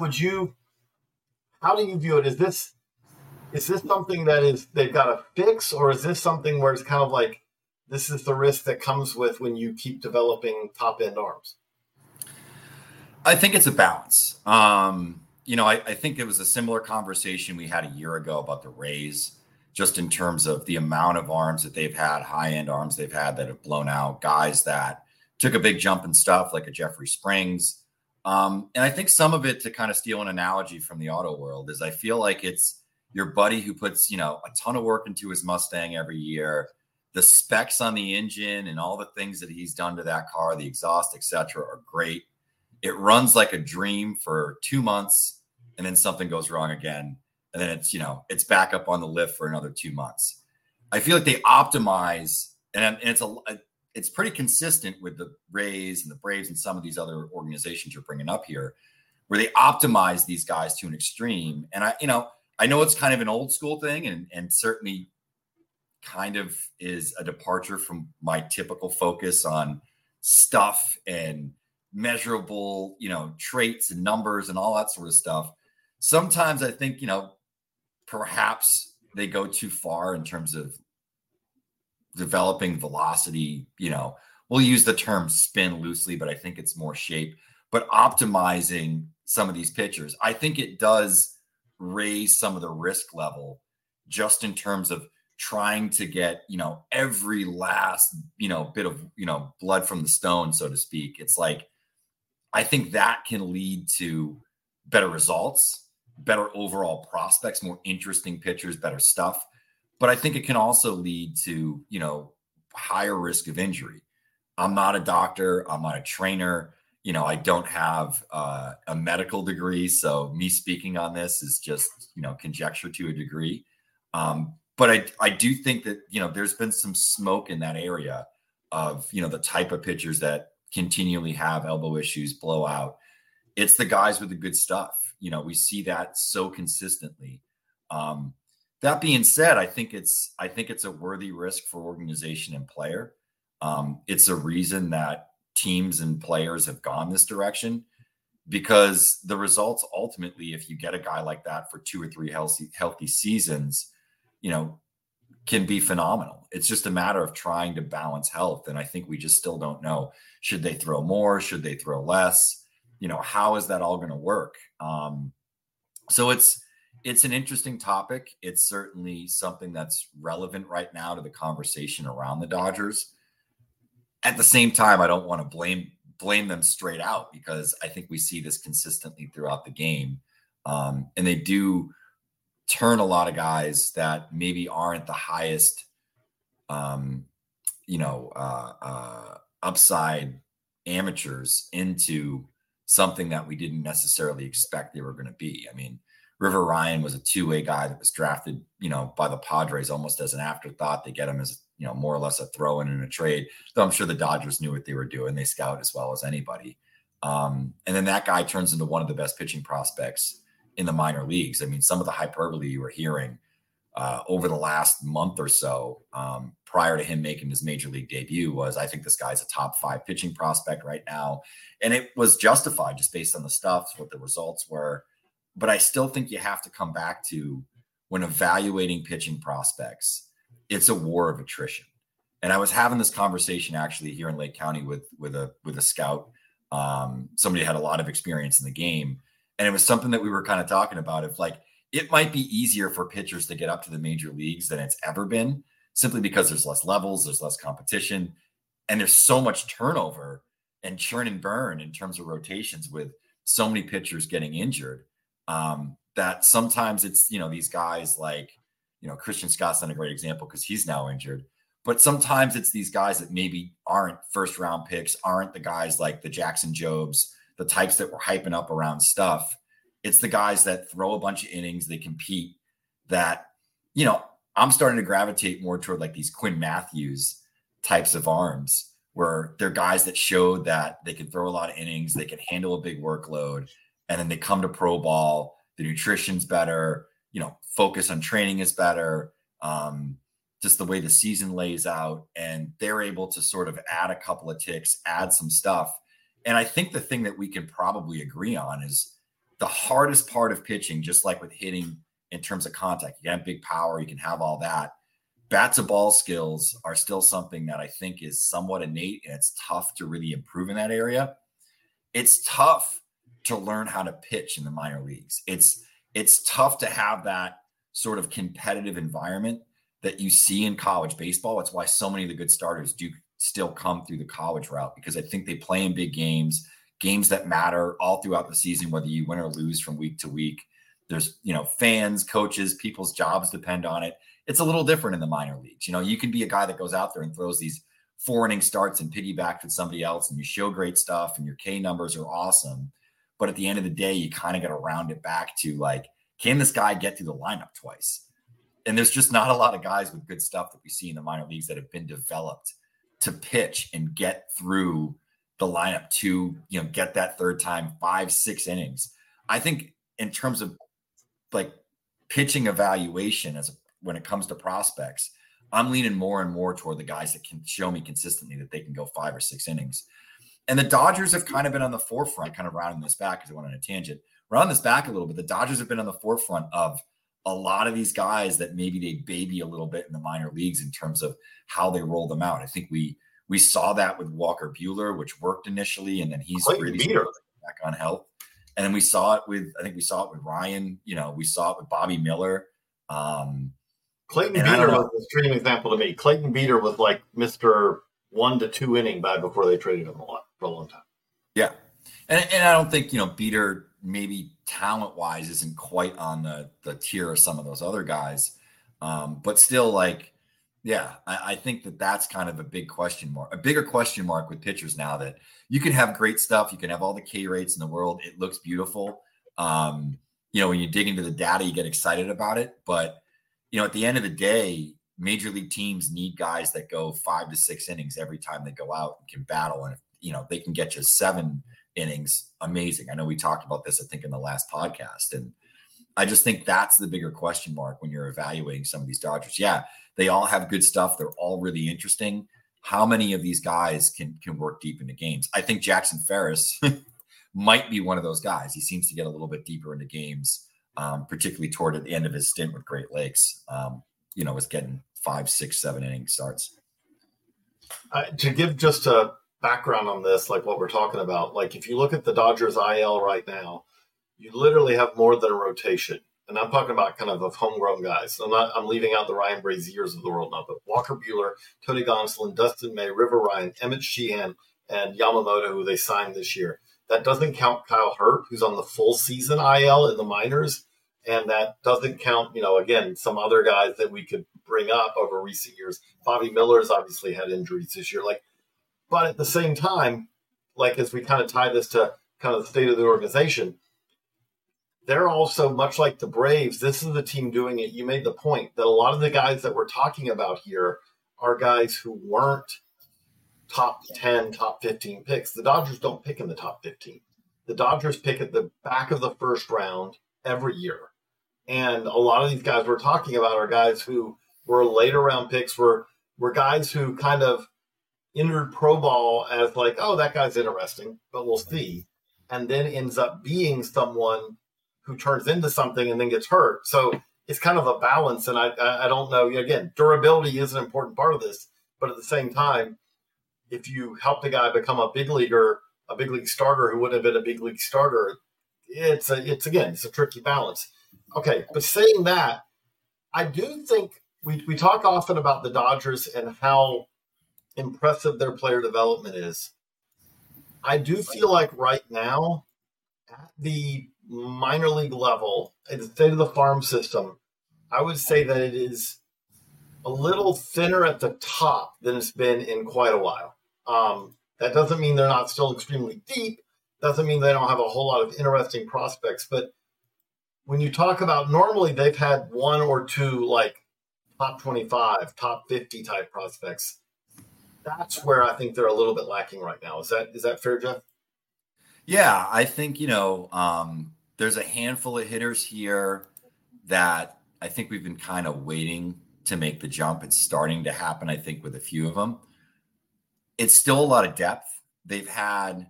how do you view it? Is this something that they've got to fix, or is this something where it's kind of like, this is the risk that comes with when you keep developing top end arms? I think it's a balance. I think it was a similar conversation we had a year ago about the Rays, just in terms of the amount of arms that they've had, high-end arms they've had that have blown out, guys that took a big jump in stuff like a Jeffrey Springs. And I think some of it, to kind of steal an analogy from the auto world, is I feel like it's your buddy who puts, a ton of work into his Mustang every year. The specs on the engine and all the things that he's done to that car, the exhaust, et cetera, are great. It runs like a dream for 2 months, and then something goes wrong again. And then it's back up on the lift for another 2 months. I feel like they optimize, and it's pretty consistent with the Rays and the Braves and some of these other organizations you're bringing up here, where they optimize these guys to an extreme. And I know it's kind of an old school thing, and certainly kind of is a departure from my typical focus on stuff and measurable, traits and numbers and all that sort of stuff. Sometimes I think, perhaps they go too far in terms of developing velocity. We'll use the term spin loosely, but I think it's more shape. But optimizing some of these pitchers, I think it does raise some of the risk level, just in terms of trying to get, every last, bit of, blood from the stone, so to speak. It's like, I think that can lead to better results, better overall prospects, more interesting pitchers, better stuff. But I think it can also lead to, higher risk of injury. I'm not a doctor. I'm not a trainer. I don't have a medical degree. So me speaking on this is just, conjecture to a degree. But I do think that, there's been some smoke in that area of, the type of pitchers that continually have elbow issues, blow out. It's the guys with the good stuff. We see that so consistently. That being said, I think it's a worthy risk for organization and player. It's a reason that teams and players have gone this direction, because the results ultimately, if you get a guy like that for 2 or 3 healthy seasons, can be phenomenal. It's just a matter of trying to balance health. And I think we just still don't know. Should they throw more? Should they throw less? How is that all going to work? So it's an interesting topic. It's certainly something that's relevant right now to the conversation around the Dodgers. At the same time, I don't want to blame them straight out, because I think we see this consistently throughout the game. And they do turn a lot of guys that maybe aren't the highest, upside amateurs into something that we didn't necessarily expect they were going to be. I mean, River Ryan was a 2-way guy that was drafted, by the Padres almost as an afterthought. They get him as, more or less a throw-in a trade. Though I'm sure the Dodgers knew what they were doing. They scout as well as anybody. And then that guy turns into one of the best pitching prospects in the minor leagues. I mean, some of the hyperbole you were hearing over the last month or so prior to him making his major league debut was, I think this guy's a top 5 pitching prospect right now. And it was justified just based on the stuff, what the results were. But I still think you have to come back to, when evaluating pitching prospects, it's a war of attrition. And I was having this conversation actually here in Lake County with a scout. Somebody had a lot of experience in the game. And it was something that we were kind of talking about. If like, it might be easier for pitchers to get up to the major leagues than it's ever been, simply because there's less levels, there's less competition, and there's so much turnover and churn and burn in terms of rotations with so many pitchers getting injured, that sometimes it's, these guys like, Christian Scott's not a great example because he's now injured, but sometimes it's these guys that maybe aren't first round picks, aren't the guys like the Jackson Jobs, the types that were hyping up around stuff. It's the guys that throw a bunch of innings, they compete, that, I'm starting to gravitate more toward like these Quinn Matthews types of arms, where they're guys that showed that they can throw a lot of innings, they can handle a big workload, and then they come to pro ball, the nutrition's better, focus on training is better, just the way the season lays out, and they're able to sort of add a couple of ticks, add some stuff. And I think the thing that we can probably agree on is the hardest part of pitching, just like with hitting in terms of contact, you can have big power, you can have all that. Bat to ball skills are still something that I think is somewhat innate, and it's tough to really improve in that area. It's tough to learn how to pitch in the minor leagues. It's tough to have that sort of competitive environment that you see in college baseball. It's why so many of the good starters do still come through the college route, because I think they play in big games that matter all throughout the season, whether you win or lose from week to week. There's, fans, coaches, people's jobs depend on it. It's a little different in the minor leagues. You can be a guy that goes out there and throws these 4-inning starts and piggybacks with somebody else, and you show great stuff and your K numbers are awesome. But at the end of the day, you kind of got to round it back to like, can this guy get through the lineup twice? And there's just not a lot of guys with good stuff that we see in the minor leagues that have been developed to pitch and get through the lineup to, get that third time, 5-6 innings. I think in terms of like pitching evaluation when it comes to prospects, I'm leaning more and more toward the guys that can show me consistently that they can go 5 or 6 innings. And the Dodgers have kind of been on the forefront, kind of rounding this back because I went on a tangent, round this back a little bit. The Dodgers have been on the forefront of a lot of these guys that maybe they baby a little bit in the minor leagues in terms of how they roll them out. I think we saw that with Walker Buehler, which worked initially, and then he's really back on health. And then we saw it with Ryan, we saw it with Bobby Miller. Clayton Beeter was an extreme example to me. Clayton Beeter was like Mr. 1 to 2 inning guy before they traded him for a long time. Yeah. And I don't think, Beeter maybe talent-wise isn't quite on the tier of some of those other guys. But still, I think that's kind of a big question mark, a bigger question mark with pitchers now, that you can have great stuff. You can have all the K rates in the world. It looks beautiful. When you dig into the data, you get excited about it. But, at the end of the day, major league teams need guys that go 5 to 6 innings every time they go out and can battle. And, if they can get you 7 innings, amazing. I know we talked about this, I think, in the last podcast. And I just think that's the bigger question mark when you're evaluating some of these Dodgers. Yeah, they all have good stuff. They're all really interesting. How many of these guys can work deep into games? I think Jackson Ferris might be one of those guys. He seems to get a little bit deeper into games, particularly toward the end of his stint with Great Lakes. Was getting 5, 6, 7 inning starts. To give just a background on this, like what we're talking about, like if you look at the Dodgers IL right now, you literally have more than a rotation. And I'm talking about kind of homegrown guys. I'm leaving out the Ryan Braziers of the world now, but Walker Buehler, Tony Gonsolin, Dustin May, River Ryan, Emmett Sheehan, and Yamamoto, who they signed this year. That doesn't count Kyle Hurt, who's on the full season IL in the minors. And that doesn't count, again, some other guys that we could bring up over recent years. Bobby Miller's obviously had injuries this year. But at the same time, as we kind of tie this to kind of the state of the organization, they're also, much like the Braves, this is the team doing it. You made the point that a lot of the guys that we're talking about here are guys who weren't top 10, top 15 picks. The Dodgers don't pick in the top 15. The Dodgers pick at the back of the first round every year. And a lot of these guys we're talking about are guys who were later round picks, were guys who kind of entered pro ball as like, oh, that guy's interesting, but we'll see. And then ends up being someone who turns into something and then gets hurt. So it's kind of a balance. And I don't know, again, durability is an important part of this, but at the same time, if you help the guy become a big leaguer, a big league starter who wouldn't have been a big league starter, it's a tricky balance. Okay, but saying that, I do think we talk often about the Dodgers and how impressive their player development is. I do feel like right now, at the minor league level, at the state of the farm system, I would say that it is a little thinner at the top than it's been in quite a while. That doesn't mean they're not still extremely deep. Doesn't mean they don't have a whole lot of interesting prospects. But when you talk about, normally they've had one or two like top 25, top 50 type prospects. That's where I think they're a little bit lacking right now. Is that fair, Jeff? Yeah, I think, there's a handful of hitters here that I think we've been kind of waiting to make the jump. It's starting to happen, I think, with a few of them. It's still a lot of depth. They've had,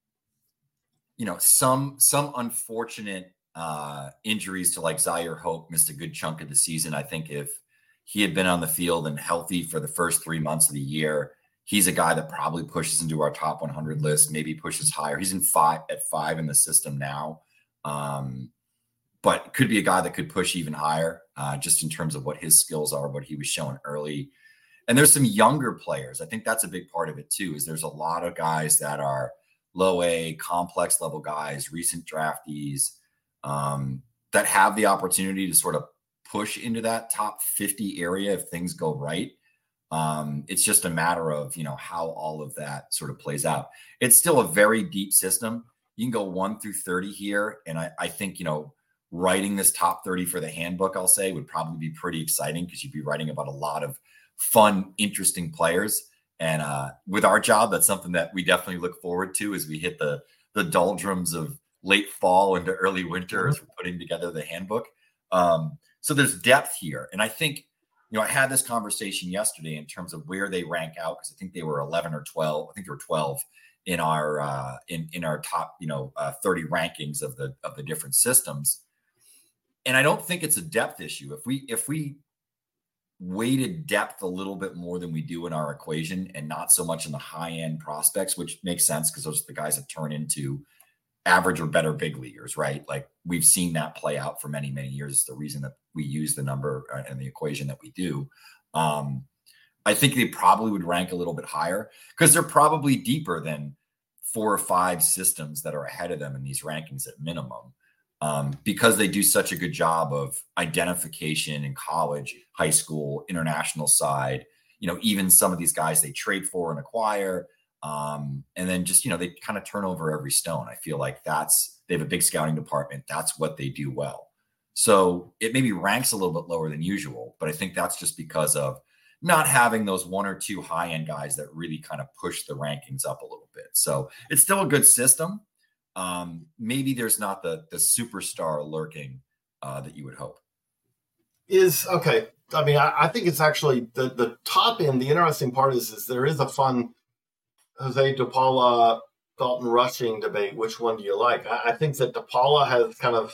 some unfortunate injuries to like Zaire Hope missed a good chunk of the season. I think if he had been on the field and healthy for the first 3 months of the year, he's a guy that probably pushes into our top 100 list, maybe pushes higher. He's at five in the system now. But could be a guy that could push even higher, just in terms of what his skills are, what he was showing early. And there's some younger players. I think that's a big part of it too, is there's a lot of guys that are low A, complex level guys, recent draftees, that have the opportunity to sort of push into that top 50 area if things go right. It's just a matter of, how all of that sort of plays out. It's still a very deep system. You can go 1 through 30 here. And I think, writing this top 30 for the handbook, I'll say, would probably be pretty exciting because you'd be writing about a lot of fun, interesting players. And with our job, that's something that we definitely look forward to as we hit the doldrums of late fall into early winter as we're putting together the handbook. So there's depth here. And I think, I had this conversation yesterday in terms of where they rank out, because I think they were 11 or 12. I think they were 12 in our in our top 30 rankings of the different systems. And I don't think it's a depth issue. If we weighted depth a little bit more than we do in our equation, and not so much in the high end prospects, which makes sense because those are the guys that turn into average or better big leaguers, right? Like we've seen that play out for many, many years. It's the reason that we use the number and the equation that we do. I think they probably would rank a little bit higher because they're probably deeper than 4 or 5 systems that are ahead of them in these rankings at minimum. Because they do such a good job of identification in college, high school, international side, even some of these guys they trade for and acquire. And then just, they kind of turn over every stone. I feel like they have a big scouting department. That's what they do well. So it maybe ranks a little bit lower than usual, but I think that's just because of not having those 1 or 2 high-end guys that really kind of push the rankings up a little bit. So it's still a good system. Maybe there's not the superstar lurking that you would hope. Okay. I mean, I think it's actually the top end. The interesting part is there is a fun Jose DePaula, Dalton Rushing debate. Which one do you like? I think that DePaula has kind of,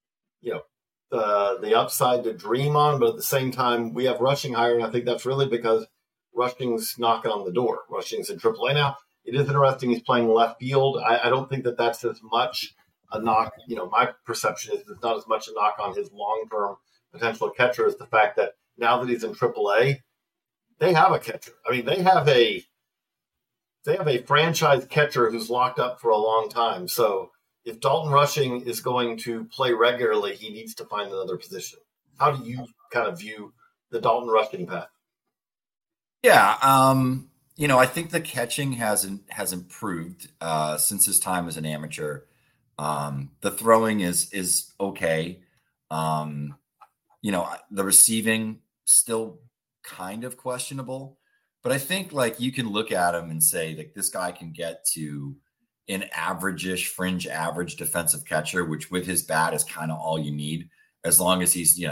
the upside to dream on, but at the same time, we have Rushing higher, and I think that's really because Rushing's knocking on the door. Rushing's in AAA now. It is interesting he's playing left field. I don't think that that's as much a knock. My perception is it's not as much a knock on his long-term potential catcher as the fact that now that he's in AAA, they have a catcher. I mean, they have a franchise catcher who's locked up for a long time. So if Dalton Rushing is going to play regularly, he needs to find another position. How do you kind of view the Dalton Rushing path? Yeah, I think the catching has improved since his time as an amateur. The throwing is okay. The receiving still kind of questionable. But I think like you can look at him and say that this guy can get to an average-ish, fringe average defensive catcher, which with his bat is kind of all you need, as long as he's,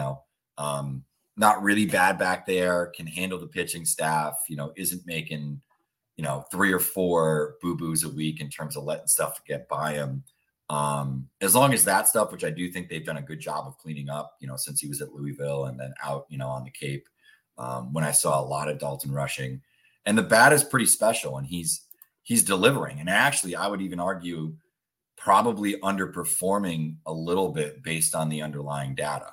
not really bad back there, can handle the pitching staff, isn't making, 3 or 4 boo-boos a week in terms of letting stuff get by him. As long as that stuff, which I do think they've done a good job of cleaning up, since he was at Louisville and then out, on the Cape, when I saw a lot of Dalton rushing, and the bat is pretty special, and he's delivering. And actually, I would even argue probably underperforming a little bit based on the underlying data.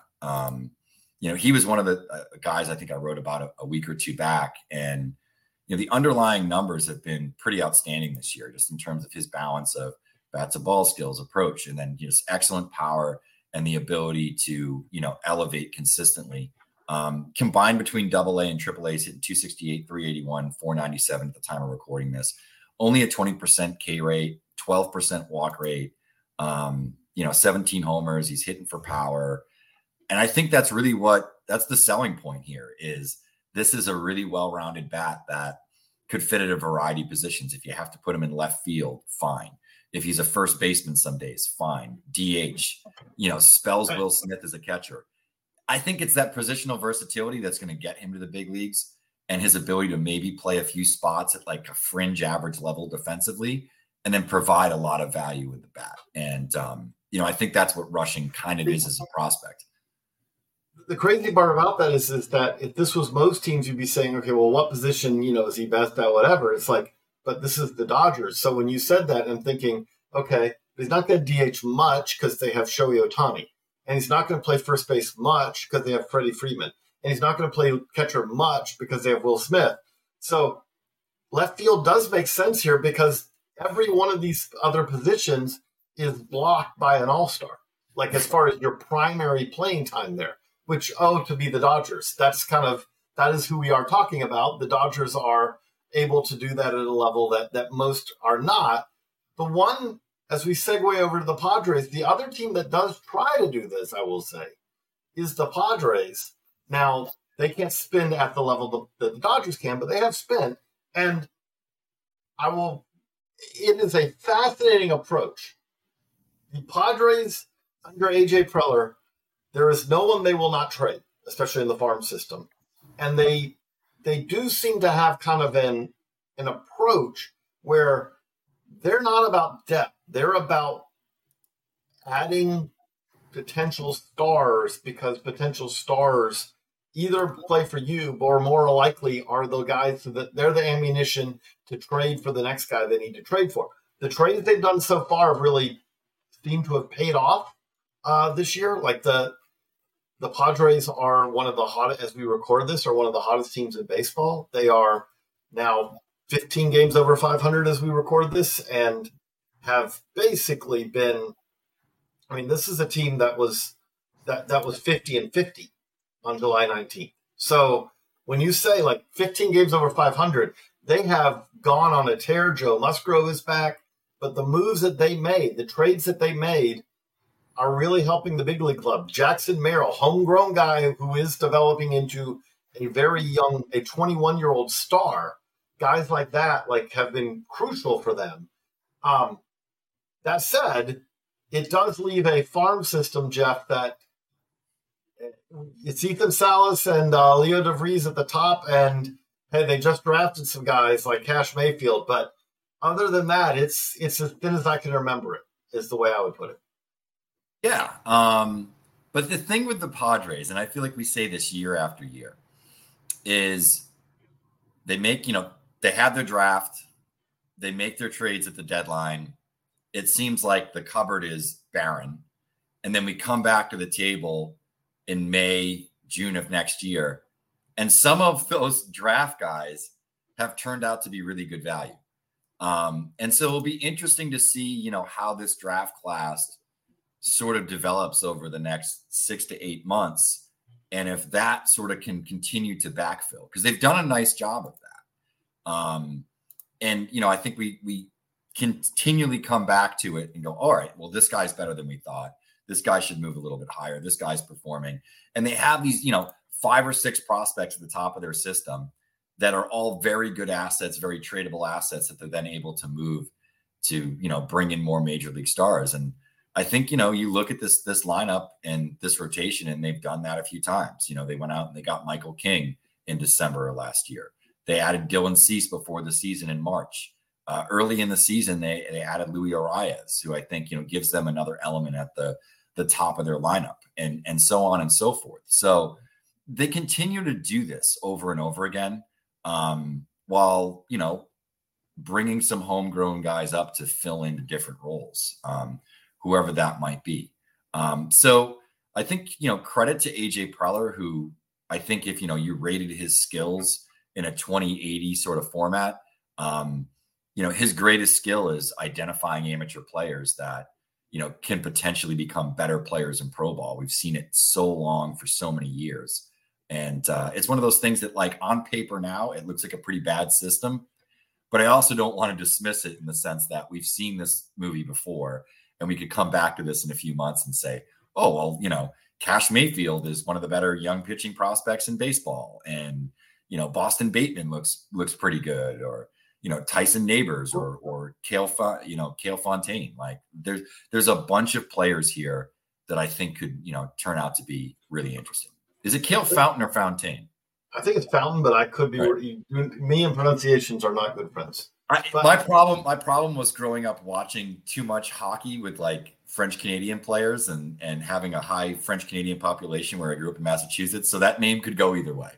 He was one of the guys I think I wrote about a week or two back, and the underlying numbers have been pretty outstanding this year, just in terms of his balance of bat to ball skills, approach, and then just excellent power and the ability to elevate consistently. Combined between AA and AAA, is hitting 268, 381, 497 at the time of recording this. Only a 20% K rate, 12% walk rate, 17 homers. He's hitting for power. And I think that's really that's the selling point here is this is a really well-rounded bat that could fit at a variety of positions. If you have to put him in left field, fine. If he's a first baseman some days, fine. DH, spells Will Smith as a catcher. I think it's that positional versatility that's going to get him to the big leagues, and his ability to maybe play a few spots at like a fringe average level defensively and then provide a lot of value with the bat. And, I think that's what Rushing kind of is as a prospect. The crazy part about that is that if this was most teams, you'd be saying, okay, well, what position, is he best at, whatever. It's like, but this is the Dodgers. So when you said that, I'm thinking, okay, he's not going to DH much because they have Shohei Ohtani. And he's not going to play first base much because they have Freddie Freeman. And he's not going to play catcher much because they have Will Smith. So left field does make sense here because every one of these other positions is blocked by an all-star, like as far as your primary playing time there, which, to be the Dodgers. That is who we are talking about. The Dodgers are able to do that at a level that most are not. The one, as we segue over to the Padres, the other team that does try to do this, I will say, is the Padres. Now, they can't spin at the level that the Dodgers can, but they have spin. And it is a fascinating approach. The Padres, under A.J. Preller, there is no one they will not trade, especially in the farm system. And they do seem to have kind of an approach where they're not about depth. They're about adding potential stars because potential stars either play for you or more likely are the guys that they're the ammunition to trade for the next guy they need to trade for. The trades they've done so far have really seemed to have paid off this year. Like the Padres are one of the hottest, as we record this, are one of the hottest teams in baseball. They are now 15 games over 500 as we record this and have basically been, this is a team that was 50-50 on July 19th. So when you say like 15 games over 500, they have gone on a tear. Joe Musgrove is back, but the moves that they made, the trades that they made are really helping the big league club. Jackson Merrill, homegrown guy who is developing into a very young, a 21-year-old star. Guys like that have been crucial for them. That said, it does leave a farm system, Jeff, that it's Ethan Salas and Leo DeVries at the top, and hey, they just drafted some guys like Cash Mayfield, but other than that, it's as thin as I can remember it, is the way I would put it. Yeah. But the thing with the Padres, and I feel like we say this year after year, is they make, they have their draft, they make their trades at the deadline. It seems like the cupboard is barren. And then we come back to the table in May, June of next year. And some of those draft guys have turned out to be really good value. And so it'll be interesting to see, how this draft class sort of develops over the next 6 to 8 months. And if that sort of can continue to backfill, because they've done a nice job of that. And, I think we continually come back to it and go, all right, well, this guy's better than we thought. This guy should move a little bit higher. This guy's performing. And they have these, 5 or 6 prospects at the top of their system that are all very good assets, very tradable assets that they're then able to move to, bring in more major league stars. And I think, you look at this lineup and this rotation, and they've done that a few times. They went out and they got Michael King in December of last year. They added Dylan Cease before the season in March. Early in the season, they added Luis Arias, who I think, gives them another element at the top of their lineup, and so on and so forth. So they continue to do this over and over again, while, bringing some homegrown guys up to fill into different roles, whoever that might be. So I think, credit to AJ Preller, who I think if, you rated his skills in a 2080 sort of format, his greatest skill is identifying amateur players that, can potentially become better players in pro ball. We've seen it so long for so many years. And it's one of those things that, like, on paper now, it looks like a pretty bad system. But I also don't want to dismiss it in the sense that we've seen this movie before, and we could come back to this in a few months and say, oh, well, Cash Mayfield is one of the better young pitching prospects in baseball. And, Boston Bateman looks pretty good, or, Tyson Neighbors or Cale Fontaine. Like, there's a bunch of players here that I think could, turn out to be really interesting. Is it Cale Fountain or Fontaine? I think it's Fountain, but I could be. Right. Me and pronunciations are not good friends. My problem was growing up watching too much hockey with, like, French Canadian players and having a high French Canadian population where I grew up in Massachusetts. So that name could go either way.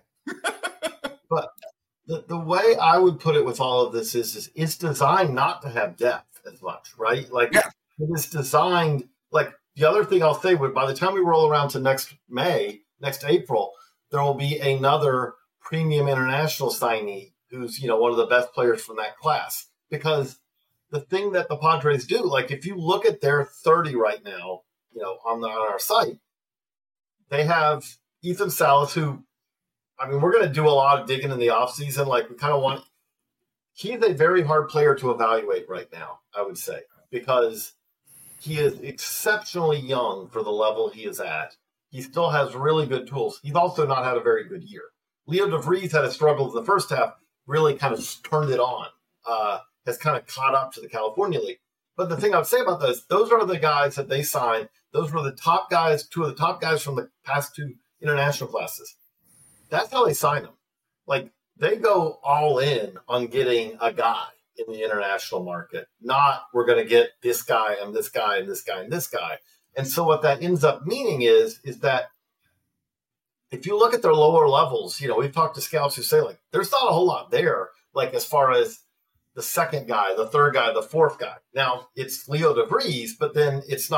But the way I would put it with all of this is it's designed not to have depth as much, right? Like, yeah. It is designed, like, the other thing I'll say would, by the time we roll around to next April, there will be another premium international signee who's, one of the best players from that class. Because the thing that the Padres do, like, if you look at their 30 right now, on our site, they have Ethan Salas, who, we're going to do a lot of digging in the offseason. Like, we kind of want – he's a very hard player to evaluate right now, I would say, because he is exceptionally young for the level he is at. He still has really good tools. He's also not had a very good year. Leo DeVries had a struggle in the first half, really kind of turned it on, has kind of caught up to the California League. But the thing I would say about those are the guys that they signed. Those were the top guys, two of the top guys from the past two international classes. That's how they sign them. Like, they go all in on getting a guy in the international market, not we're going to get this guy and this guy and this guy and this guy. And so what that ends up meaning is that if you look at their lower levels, we've talked to scouts who say, like, there's not a whole lot there, like, as far as the second guy, the third guy, the fourth guy. Now, it's Leo DeVries, but then that's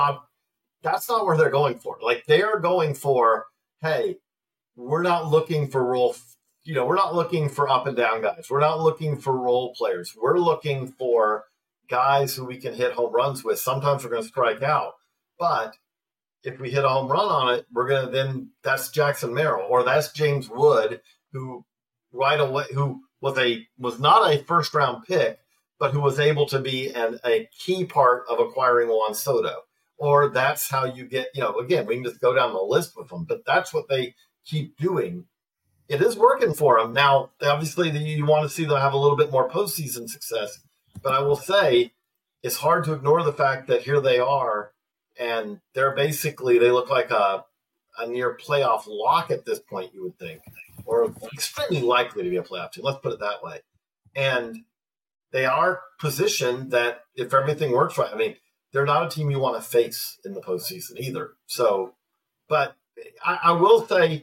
not where they're going for. Like, they are going for, hey, we're not looking for we're not looking for up and down guys. We're not looking for role players. We're looking for guys who we can hit home runs with. Sometimes we're going to strike out. But if we hit a home run on it, that's Jackson Merrill, or that's James Wood, who right away, who was not a first round pick, but who was able to be a key part of acquiring Juan Soto. Or that's how you get, again, we can just go down the list with them, but that's what they keep doing. It is working for them. Now, obviously, you want to see them have a little bit more postseason success, but I will say it's hard to ignore the fact that here they are, and they look like a near playoff lock at this point, you would think, or extremely likely to be a playoff team. Let's put it that way. And they are positioned that if everything works right, they're not a team you want to face in the postseason either. So, but I will say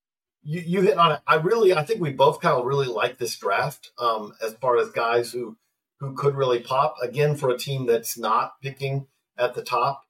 you hit on it. I think we both kind of really like this draft as far as guys who could really pop, again, for a team that's not picking at the top.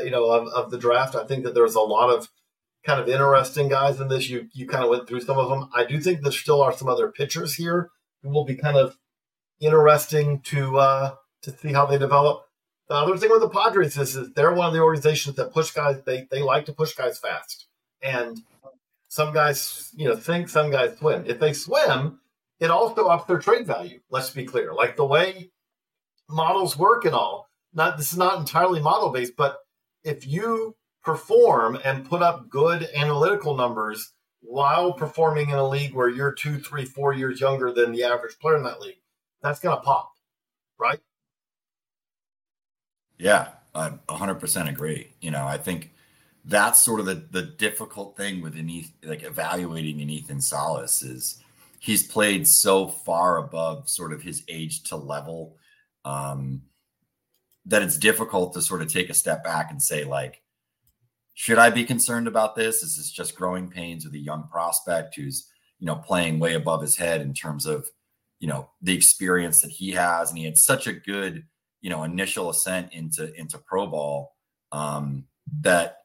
Of the draft. I think that there's a lot of kind of interesting guys in this. You kind of went through some of them. I do think there still are some other pitchers here who will be kind of interesting to see how they develop. The other thing with the Padres is they're one of the organizations that push guys. They like to push guys fast, and some guys think, some guys swim. If they swim, it also ups their trade value. Let's be clear, like the way models work and all. This is not entirely model-based, but if you perform and put up good analytical numbers, while performing in a league where you're 2, 3, 4 years younger than the average player in that league, that's going to pop, right? Yeah, I 100% agree. I think that's sort of the difficult thing with evaluating an Ethan Salas is he's played so far above sort of his age to level that it's difficult to sort of take a step back and say, like, should I be concerned about this? Is this just growing pains with a young prospect who's, playing way above his head in terms of, the experience that he has? And he had such a good, initial ascent into pro ball that,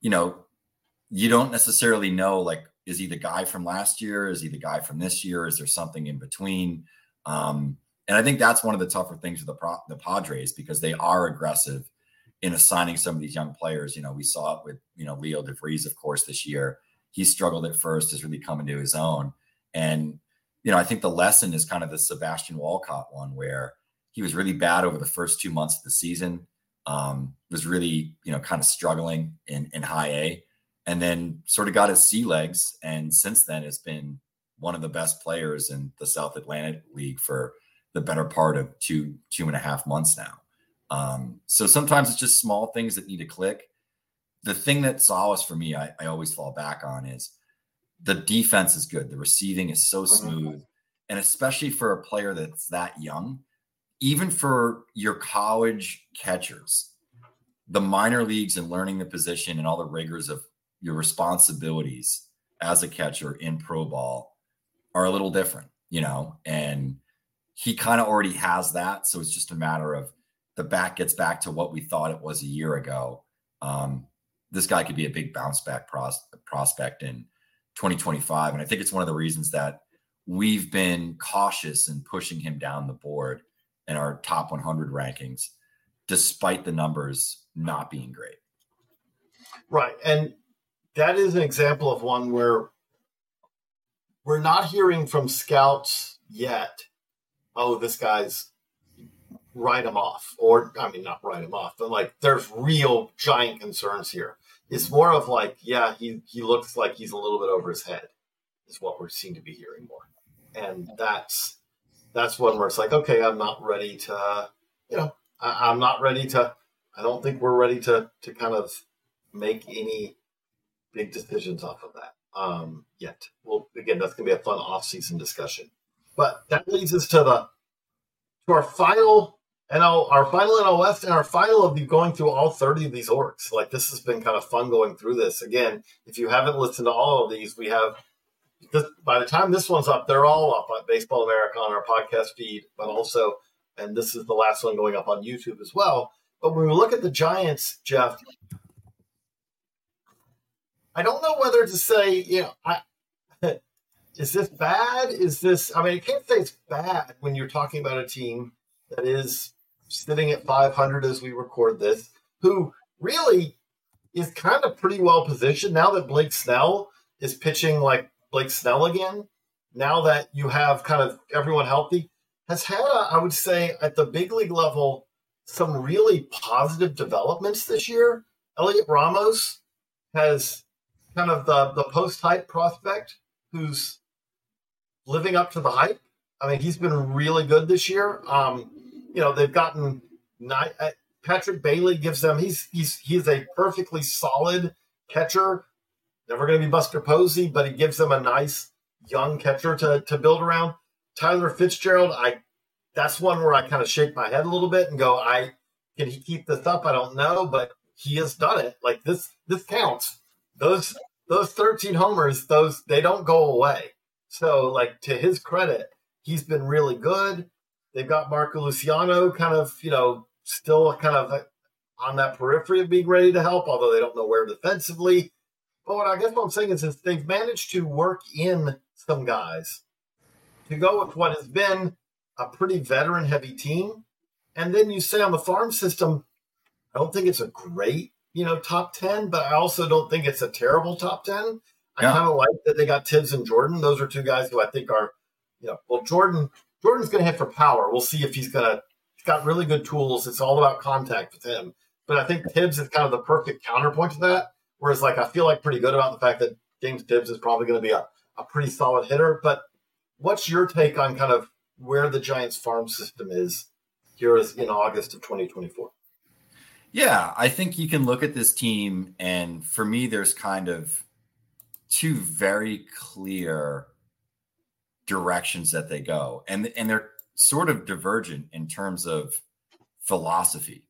you don't necessarily know, like, is he the guy from last year? Is he the guy from this year? Is there something in between? And I think that's one of the tougher things with the Padres, because they are aggressive in assigning some of these young players. We saw it with, Leo DeVries, of course, this year. He struggled at first, is really coming to his own. And, I think the lesson is kind of the Sebastian Walcott one, where he was really bad over the first 2 months of the season, was really, kind of struggling in high A, and then sort of got his sea legs. And since then has been one of the best players in the South Atlantic League for the better part of 2.5 months now. So sometimes it's just small things that need to click. The thing that Salas for me, I always fall back on is the defense is good. The receiving is so smooth. And especially for a player that's that young, even for your college catchers, the minor leagues and learning the position and all the rigors of your responsibilities as a catcher in pro ball are a little different, and he kind of already has that. So it's just a matter of the bat gets back to what we thought it was a year ago. This guy could be a big bounce back prospect in 2025. And I think it's one of the reasons that we've been cautious in pushing him down the board in our top 100 rankings, despite the numbers not being great. Right. And that is an example of one where we're not hearing from scouts yet, oh, this guy's write him off. Or, not write him off, but like there's real giant concerns here. It's more of like, yeah, he looks like he's a little bit over his head is what we seem to be hearing more. And that's one where it's like, okay, I'm not ready to, I'm not ready to, I don't think we're ready to kind of make any big decisions off of that yet. Well, again, that's going to be a fun off-season discussion. But that leads us to our final our final NL West and our final of you going through all 30 of these orgs. Like, this has been kind of fun going through this. Again, if you haven't listened to all of these, we have, by the time this one's up, they're all up on Baseball America on our podcast feed, but also, and this is the last one going up on YouTube as well. But when we look at the Giants, Jeff, I don't know whether to say, is this bad? I can't say it's bad when you're talking about a team that is sitting at 500 as we record this, who really is kind of pretty well positioned now that Blake Snell is pitching like Blake Snell again. Now that you have kind of everyone healthy, has had, I would say, at the big league level, some really positive developments this year. Elliot Ramos has kind of the post-hype prospect who's living up to the hype. He's been really good this year. They've gotten Patrick Bailey gives them. He's a perfectly solid catcher. Never going to be Buster Posey, but he gives them a nice young catcher to build around. Tyler Fitzgerald, that's one where I kind of shake my head a little bit and go, can he keep this up? I don't know, but he has done it. Like this counts. Those 13 homers, they don't go away. So, like, to his credit, he's been really good. They've got Marco Luciano kind of, still kind of on that periphery of being ready to help, although they don't know where defensively. But what I'm saying is they've managed to work in some guys to go with what has been a pretty veteran-heavy team. And then you say on the farm system, I don't think it's a great, top 10, but I also don't think it's a terrible top 10. I kind of like that they got Tibbs and Jordan. Those are two guys who I think are, Jordan's going to hit for power. We'll see if he's got really good tools. It's all about contact with him. But I think Tibbs is kind of the perfect counterpoint to that. Whereas, like, I feel like pretty good about the fact that James Tibbs is probably going to be a pretty solid hitter. But what's your take on kind of where the Giants farm system is here in August of 2024? Yeah, I think you can look at this team, and for me, there's kind of two very clear directions that they go, and they're sort of divergent in terms of philosophy.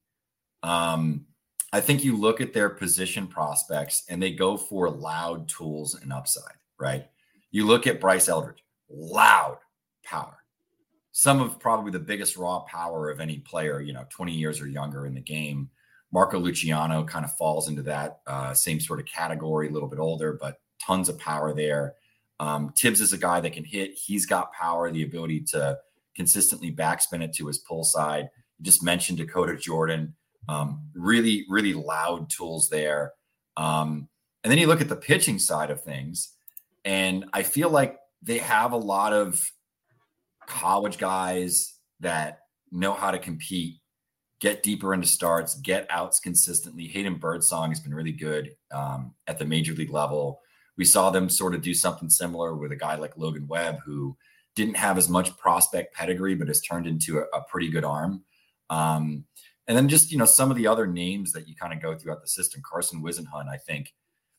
I think you look at their position prospects, and they go for loud tools and upside, right? You look at Bryce Eldridge, loud power. Some of probably the biggest raw power of any player, 20 years or younger in the game. Marco Luciano kind of falls into that same sort of category, a little bit older, but tons of power there. Tibbs is a guy that can hit. He's got power, the ability to consistently backspin it to his pull side. You just mentioned Dakota Jordan. Really, really loud tools there. And then you look at the pitching side of things, and I feel like they have a lot of college guys that know how to compete, get deeper into starts, get outs consistently. Hayden Birdsong has been really good at the major league level. We saw them sort of do something similar with a guy like Logan Webb, who didn't have as much prospect pedigree, but has turned into a pretty good arm. And then just, some of the other names that you kind of go throughout the system. Carson Wisenhunt, I think,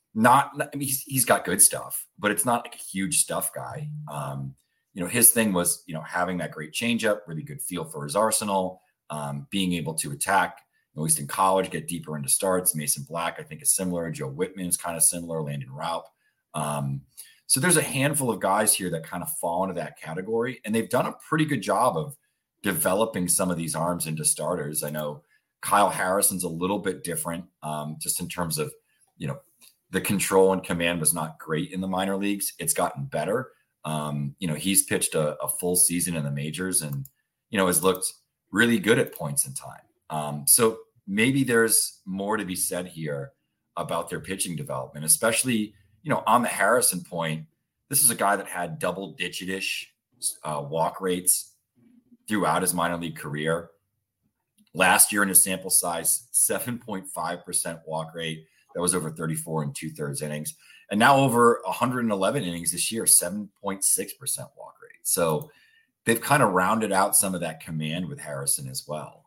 he's got good stuff, but it's not like a huge stuff guy. His thing was, having that great changeup, really good feel for his arsenal, being able to attack, at least in college, get deeper into starts. Mason Black, I think, is similar. Joe Whitman is kind of similar. Landon Raup. So there's a handful of guys here that kind of fall into that category, and they've done a pretty good job of developing some of these arms into starters. I know Kyle Harrison's a little bit different, just in terms of, the control and command was not great in the minor leagues. It's gotten better. He's pitched a full season in the majors and, has looked really good at points in time. So maybe there's more to be said here about their pitching development, especially, on the Harrison point. This is a guy that had double-digit-ish walk rates throughout his minor league career. Last year in his sample size, 7.5% walk rate. That was over 34 and 2/3 innings. And now over 111 innings this year, 7.6% walk rate. So they've kind of rounded out some of that command with Harrison as well.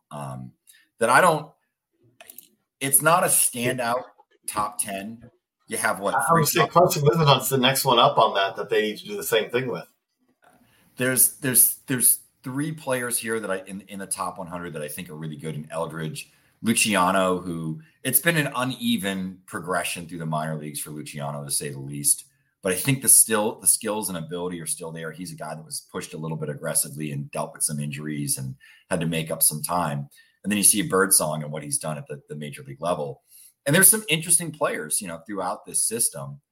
It's not a standout top 10. You have what? I would say Carson Wisenhunt's the next one up on that they need to do the same thing with. There's three players here that in the top 100 that I think are really good in Eldridge. Luciano, who it's been an uneven progression through the minor leagues for Luciano, to say the least. But I think the skills and ability are still there. He's a guy that was pushed a little bit aggressively and dealt with some injuries and had to make up some time. And then you see Birdsong and what he's done at the major league level. And there's some interesting players, throughout this system.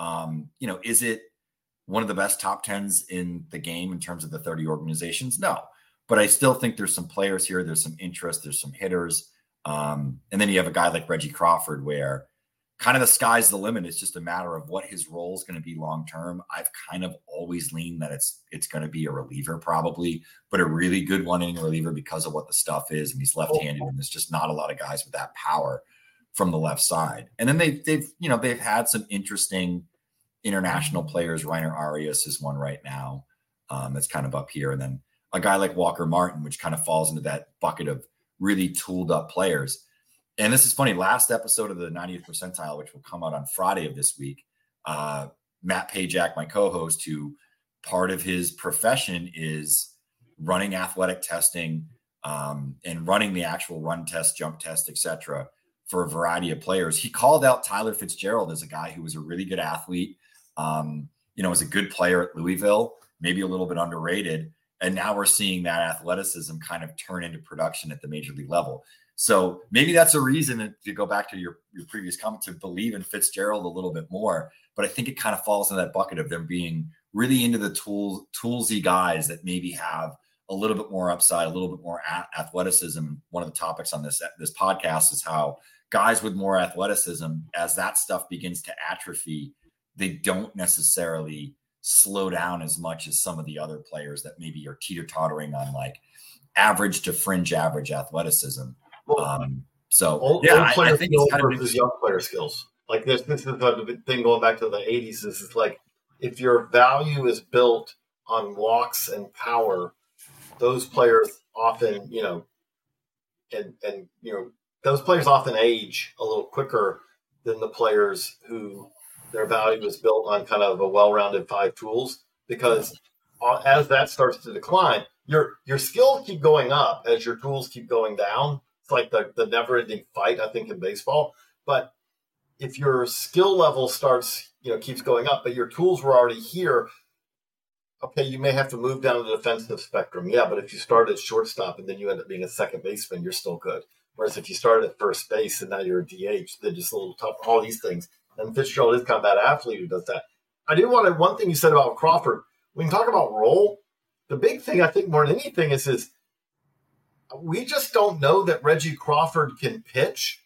Is it one of the best top 10s in the game in terms of the 30 organizations? No, but I still think there's some players here. There's some interest. There's some hitters. And then you have a guy like Reggie Crawford, where kind of the sky's the limit. It's just a matter of what his role is going to be long-term. I've kind of always leaned that it's going to be a reliever probably, but a really good one-inning reliever because of what the stuff is. And he's left-handed, and there's just not a lot of guys with that power from the left side. And then they've had some interesting international players. Rainer Arias is one right now that's kind of up here. And then a guy like Walker Martin, which kind of falls into that bucket of really tooled up players. And this is funny. Last episode of the 90th percentile, which will come out on Friday of this week, Matt Pajak, my co-host, who part of his profession is running athletic testing and running the actual run test, jump test, etc., for a variety of players. He called out Tyler Fitzgerald as a guy who was a really good athlete, was a good player at Louisville, maybe a little bit underrated. And now we're seeing that athleticism kind of turn into production at the major league level. So maybe that's a reason to go back to your previous comment to believe in Fitzgerald a little bit more. But I think it kind of falls in that bucket of them being really into the toolsy guys that maybe have a little bit more upside, a little bit more athleticism. One of the topics on this podcast is how guys with more athleticism, as that stuff begins to atrophy, they don't necessarily slow down as much as some of the other players that maybe are teeter-tottering on like average to fringe average athleticism. I think it's kind of his young player skills. Like this is a thing going back to the 80s. This is like, if your value is built on walks and power, those players often, those players often age a little quicker than the players who their value is built on kind of a well-rounded 5 tools, because as that starts to decline, your skills keep going up as your tools keep going down. It's like the never-ending fight, I think, in baseball. But if your skill level keeps going up, but your tools were already here, okay, you may have to move down the defensive spectrum. Yeah, but if you start at shortstop and then you end up being a second baseman, you're still good. Whereas if you started at first base and now you're a DH, then just a little tough, all these things. And Fitzgerald is kind of that athlete who does that. I do want to, one thing you said about Crawford, when you talk about role, the big thing I think more than anything is we just don't know that Reggie Crawford can pitch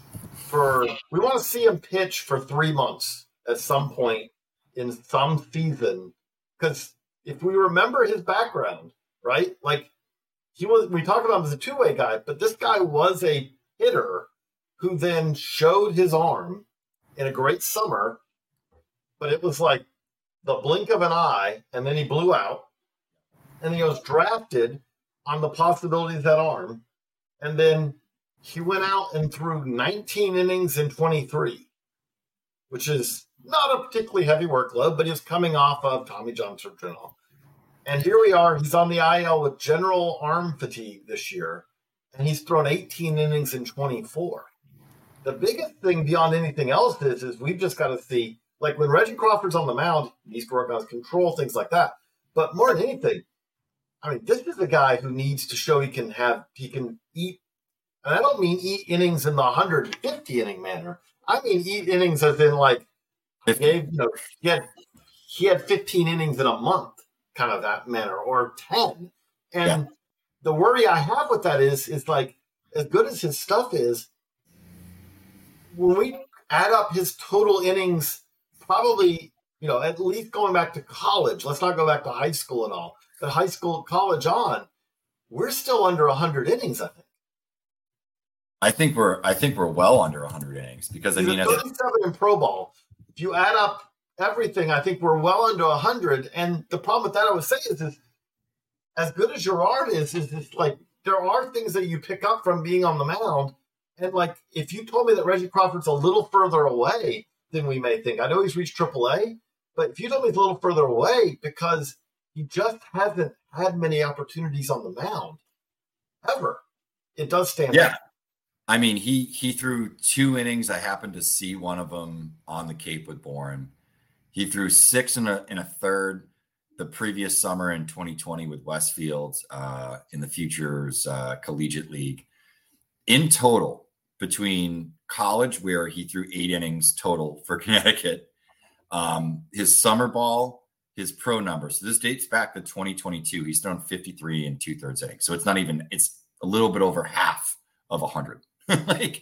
we want to see him pitch for 3 months at some point in some season. Because if we remember his background, right? Like we talk about him as a two-way guy, but this guy was a hitter who then showed his arm in a great summer, but it was like the blink of an eye, and then he blew out, and he was drafted on the possibility of that arm, and then he went out and threw 19 innings in 23, which is not a particularly heavy workload, but he was coming off of Tommy John surgery. And here we are, he's on the IL with general arm fatigue this year, and he's thrown 18 innings in 24. The biggest thing beyond anything else is we've just got to see, like when Reggie Crawford's on the mound, he needs to work on his control, things like that. But more than anything, I mean, this is a guy who needs to show he can eat, and I don't mean eat innings in the 150 inning manner. I mean eat innings as in like, he had 15 innings in a month, kind of that manner, or 10. And the worry I have with that is like, as good as his stuff is, when we add up his total innings, probably, at least going back to college, let's not go back to high school and all, but high school, college on, we're still under 100 innings, I think. I think we're well under 100 innings because He's 37 in pro ball. If you add up everything, I think we're well under 100. And the problem with that, I would say, is as good as your art is like there are things that you pick up from being on the mound. And like if you told me that Reggie Crawford's a little further away than we may think, I know he's reached AAA, but if you told me he's a little further away because he just hasn't had many opportunities on the mound ever, it does stand out. I mean, he threw 2 innings. I happened to see one of them on the Cape with Bourne. He threw 6 in a third the previous summer in 2020 with Westfield in the Futures Collegiate League. In total, between college, where he threw 8 innings total for Connecticut, his summer ball, his pro numbers. So this dates back to 2022. He's thrown 53 and 2/3 innings. So it's a little bit over half of 100. That's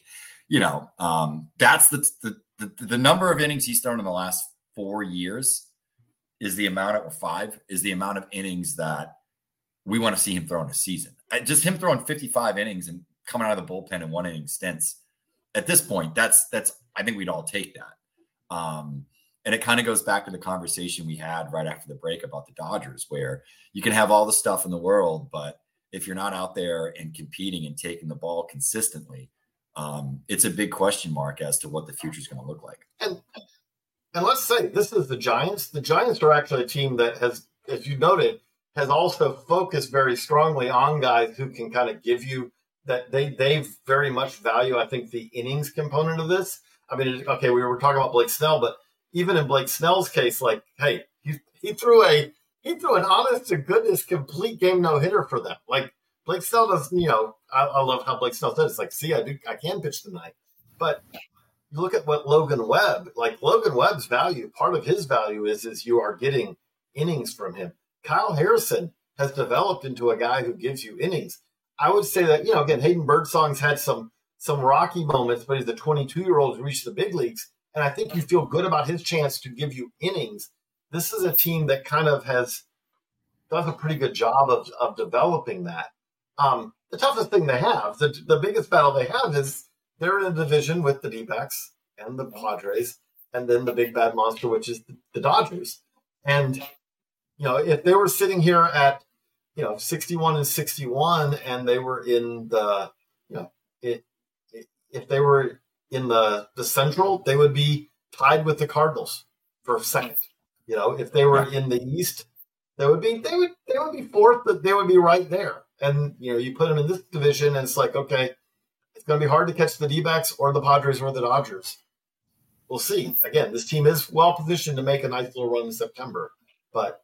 the number of innings he's thrown in the last 4 years is the amount of 5 is the amount of innings that we want to see him throw in a season. Just him throwing 55 innings and coming out of the bullpen in 1 inning stints. At this point, that's I think we'd all take that. And it kind of goes back to the conversation we had right after the break about the Dodgers, where you can have all the stuff in the world, but if you're not out there and competing and taking the ball consistently, it's a big question mark as to what the future is going to look like. And let's say this is the Giants. The Giants are actually a team that has, as you noted, has also focused very strongly on guys who can kind of give you that they very much value, I think, the innings component of this. I mean, okay, we were talking about Blake Snell, but even in Blake Snell's case, like, hey, he threw an honest to goodness complete game no-hitter for them. Like Blake Snell does, I love how Blake Snell says, it's like, see, I can pitch tonight. But you look at what Logan Webb Webb's value, part of his value is you are getting innings from him. Kyle Harrison has developed into a guy who gives you innings. I would say that, again, Hayden Birdsong's had some rocky moments, but he's a 22-year-old who reached the big leagues. And I think you feel good about his chance to give you innings. This is a team that kind of does a pretty good job of developing that. The toughest thing they have, the biggest battle they have is they're in a division with the D-backs and the Padres, and then the big bad monster, which is the Dodgers. And, if they were sitting here at, 61-61, and they were in the, if they were in the Central, they would be tied with the Cardinals for second. If they were in the East, they would be fourth, but they would be right there. And, you put them in this division, and it's like, okay, it's going to be hard to catch the D-backs or the Padres or the Dodgers. We'll see. Again, this team is well positioned to make a nice little run in September. But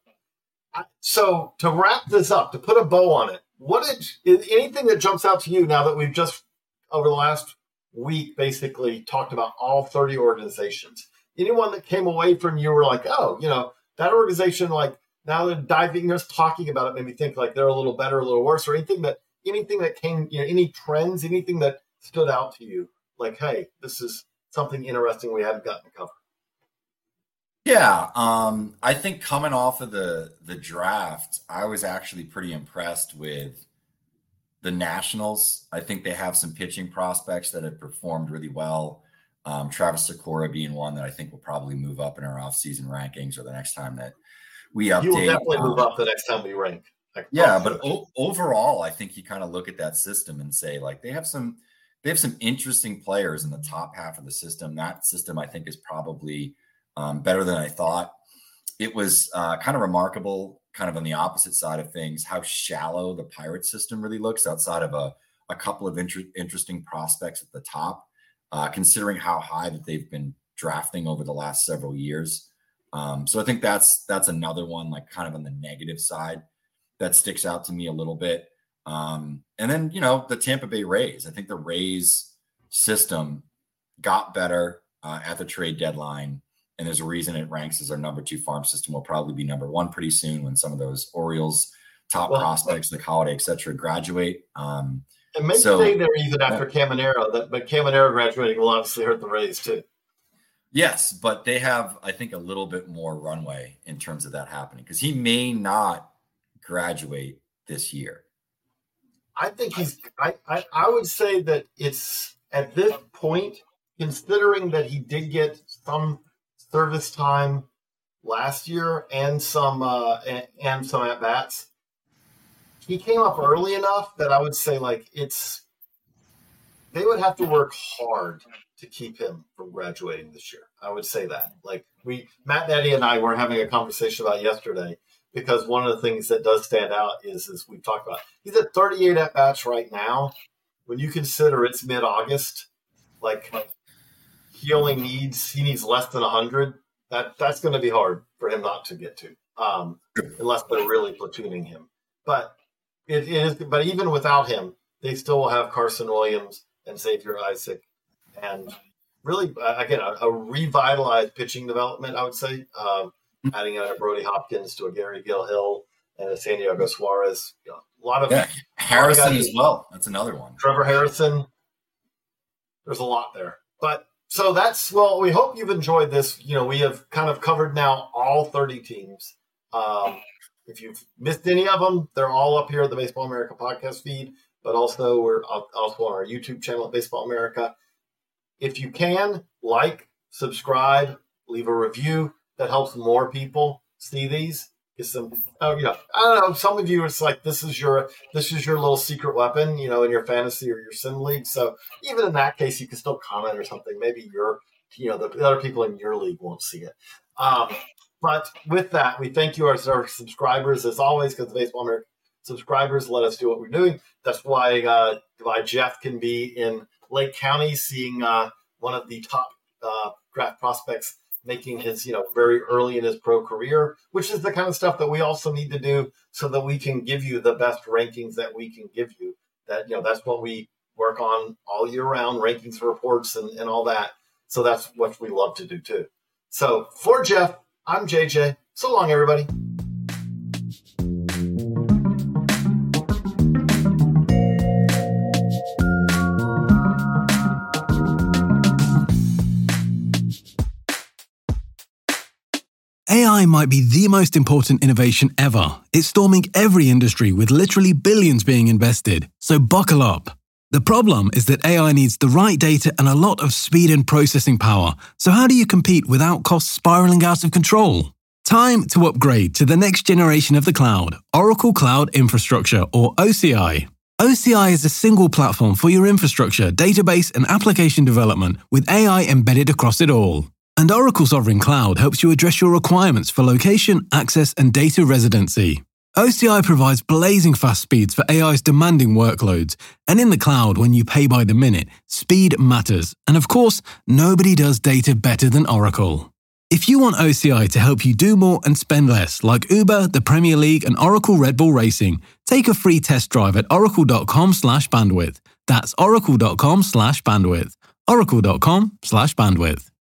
so to wrap this up, to put a bow on it, is anything that jumps out to you now that we've just over the last week basically talked about all 30 organizations? Anyone that came away from you were like, oh, that organization, like now they're diving, just talking about it made me think like they're a little better, a little worse, or anything that came, any trends, anything that stood out to you? Like, hey, this is something interesting we haven't gotten to cover. Yeah, I think coming off of the draft, I was actually pretty impressed with the Nationals. I think they have some pitching prospects that have performed really well. Travis Sikora being one that I think will probably move up in our offseason rankings or the next time that we update. You will definitely move up the next time we rank. But overall, I think you kind of look at that system and say, like, they have some interesting players in the top half of the system. That system, I think, is probably better than I thought. It was kind of remarkable, kind of on the opposite side of things, how shallow the Pirates system really looks outside of a couple of interesting prospects at the top, considering how high that they've been drafting over the last several years. So I think that's another one, like kind of on the negative side, that sticks out to me a little bit. And then, the Tampa Bay Rays. I think the Rays system got better at the trade deadline. And there's a reason it ranks as our number 2 farm system. Will probably be number 1 pretty soon when some of those Orioles top prospects like Holiday, et cetera, graduate. And maybe stay there even after Caminero. But Caminero graduating will obviously hurt the Rays too. Yes, but they have, I think, a little bit more runway in terms of that happening because he may not graduate this year. I think I would say that it's at this point, considering that he did get some service time last year and some at bats, he came up early enough that I would say like they would have to work hard to keep him from graduating this year. I would say that. Like Matt Nettie and I were having a conversation about yesterday, because one of the things that does stand out is we've talked about, he's at 38 at bats right now. When you consider it's mid-August, like he needs less than 100. That's going to be hard for him not to get to, unless they're really platooning him. But it is. But even without him, they still will have Carson Williams and Xavier Isaac, and really again a revitalized pitching development. I would say adding a Brody Hopkins to a Gary Gilhill and a San Diego Suarez. A lot of Harrison as well. That's another one. Trevor Harrison. There's a lot there, but. So we hope you've enjoyed this. We have kind of covered now all 30 teams. If you've missed any of them, they're all up here at the Baseball America podcast feed, but also we're also on our YouTube channel at Baseball America. If you can, subscribe, leave a review. That helps more people see these. I don't know. Some of you, it's like this is your little secret weapon, in your fantasy or your sim league. So even in that case, you can still comment or something. Maybe the other people in your league won't see it. But with that, we thank you as our subscribers as always, because the Baseball America subscribers let us do what we're doing. That's why Jeff can be in Lake County seeing one of the top draft prospects making his, very early in his pro career, which is the kind of stuff that we also need to do so that we can give you the best rankings that we can give you. That's what we work on all year round, rankings, reports, and all that. So that's what we love to do too. So for Jeff, I'm JJ. So long, everybody. AI might be the most important innovation ever. It's storming every industry with literally billions being invested. So buckle up. The problem is that AI needs the right data and a lot of speed and processing power. So how do you compete without costs spiraling out of control? Time to upgrade to the next generation of the cloud, Oracle Cloud Infrastructure, or OCI. OCI is a single platform for your infrastructure, database, and application development with AI embedded across it all. And Oracle Sovereign Cloud helps you address your requirements for location, access, and data residency. OCI provides blazing fast speeds for AI's demanding workloads. And in the cloud, when you pay by the minute, speed matters. And of course, nobody does data better than Oracle. If you want OCI to help you do more and spend less, like Uber, the Premier League, and Oracle Red Bull Racing, take a free test drive at oracle.com/bandwidth. That's oracle.com/bandwidth. oracle.com/bandwidth.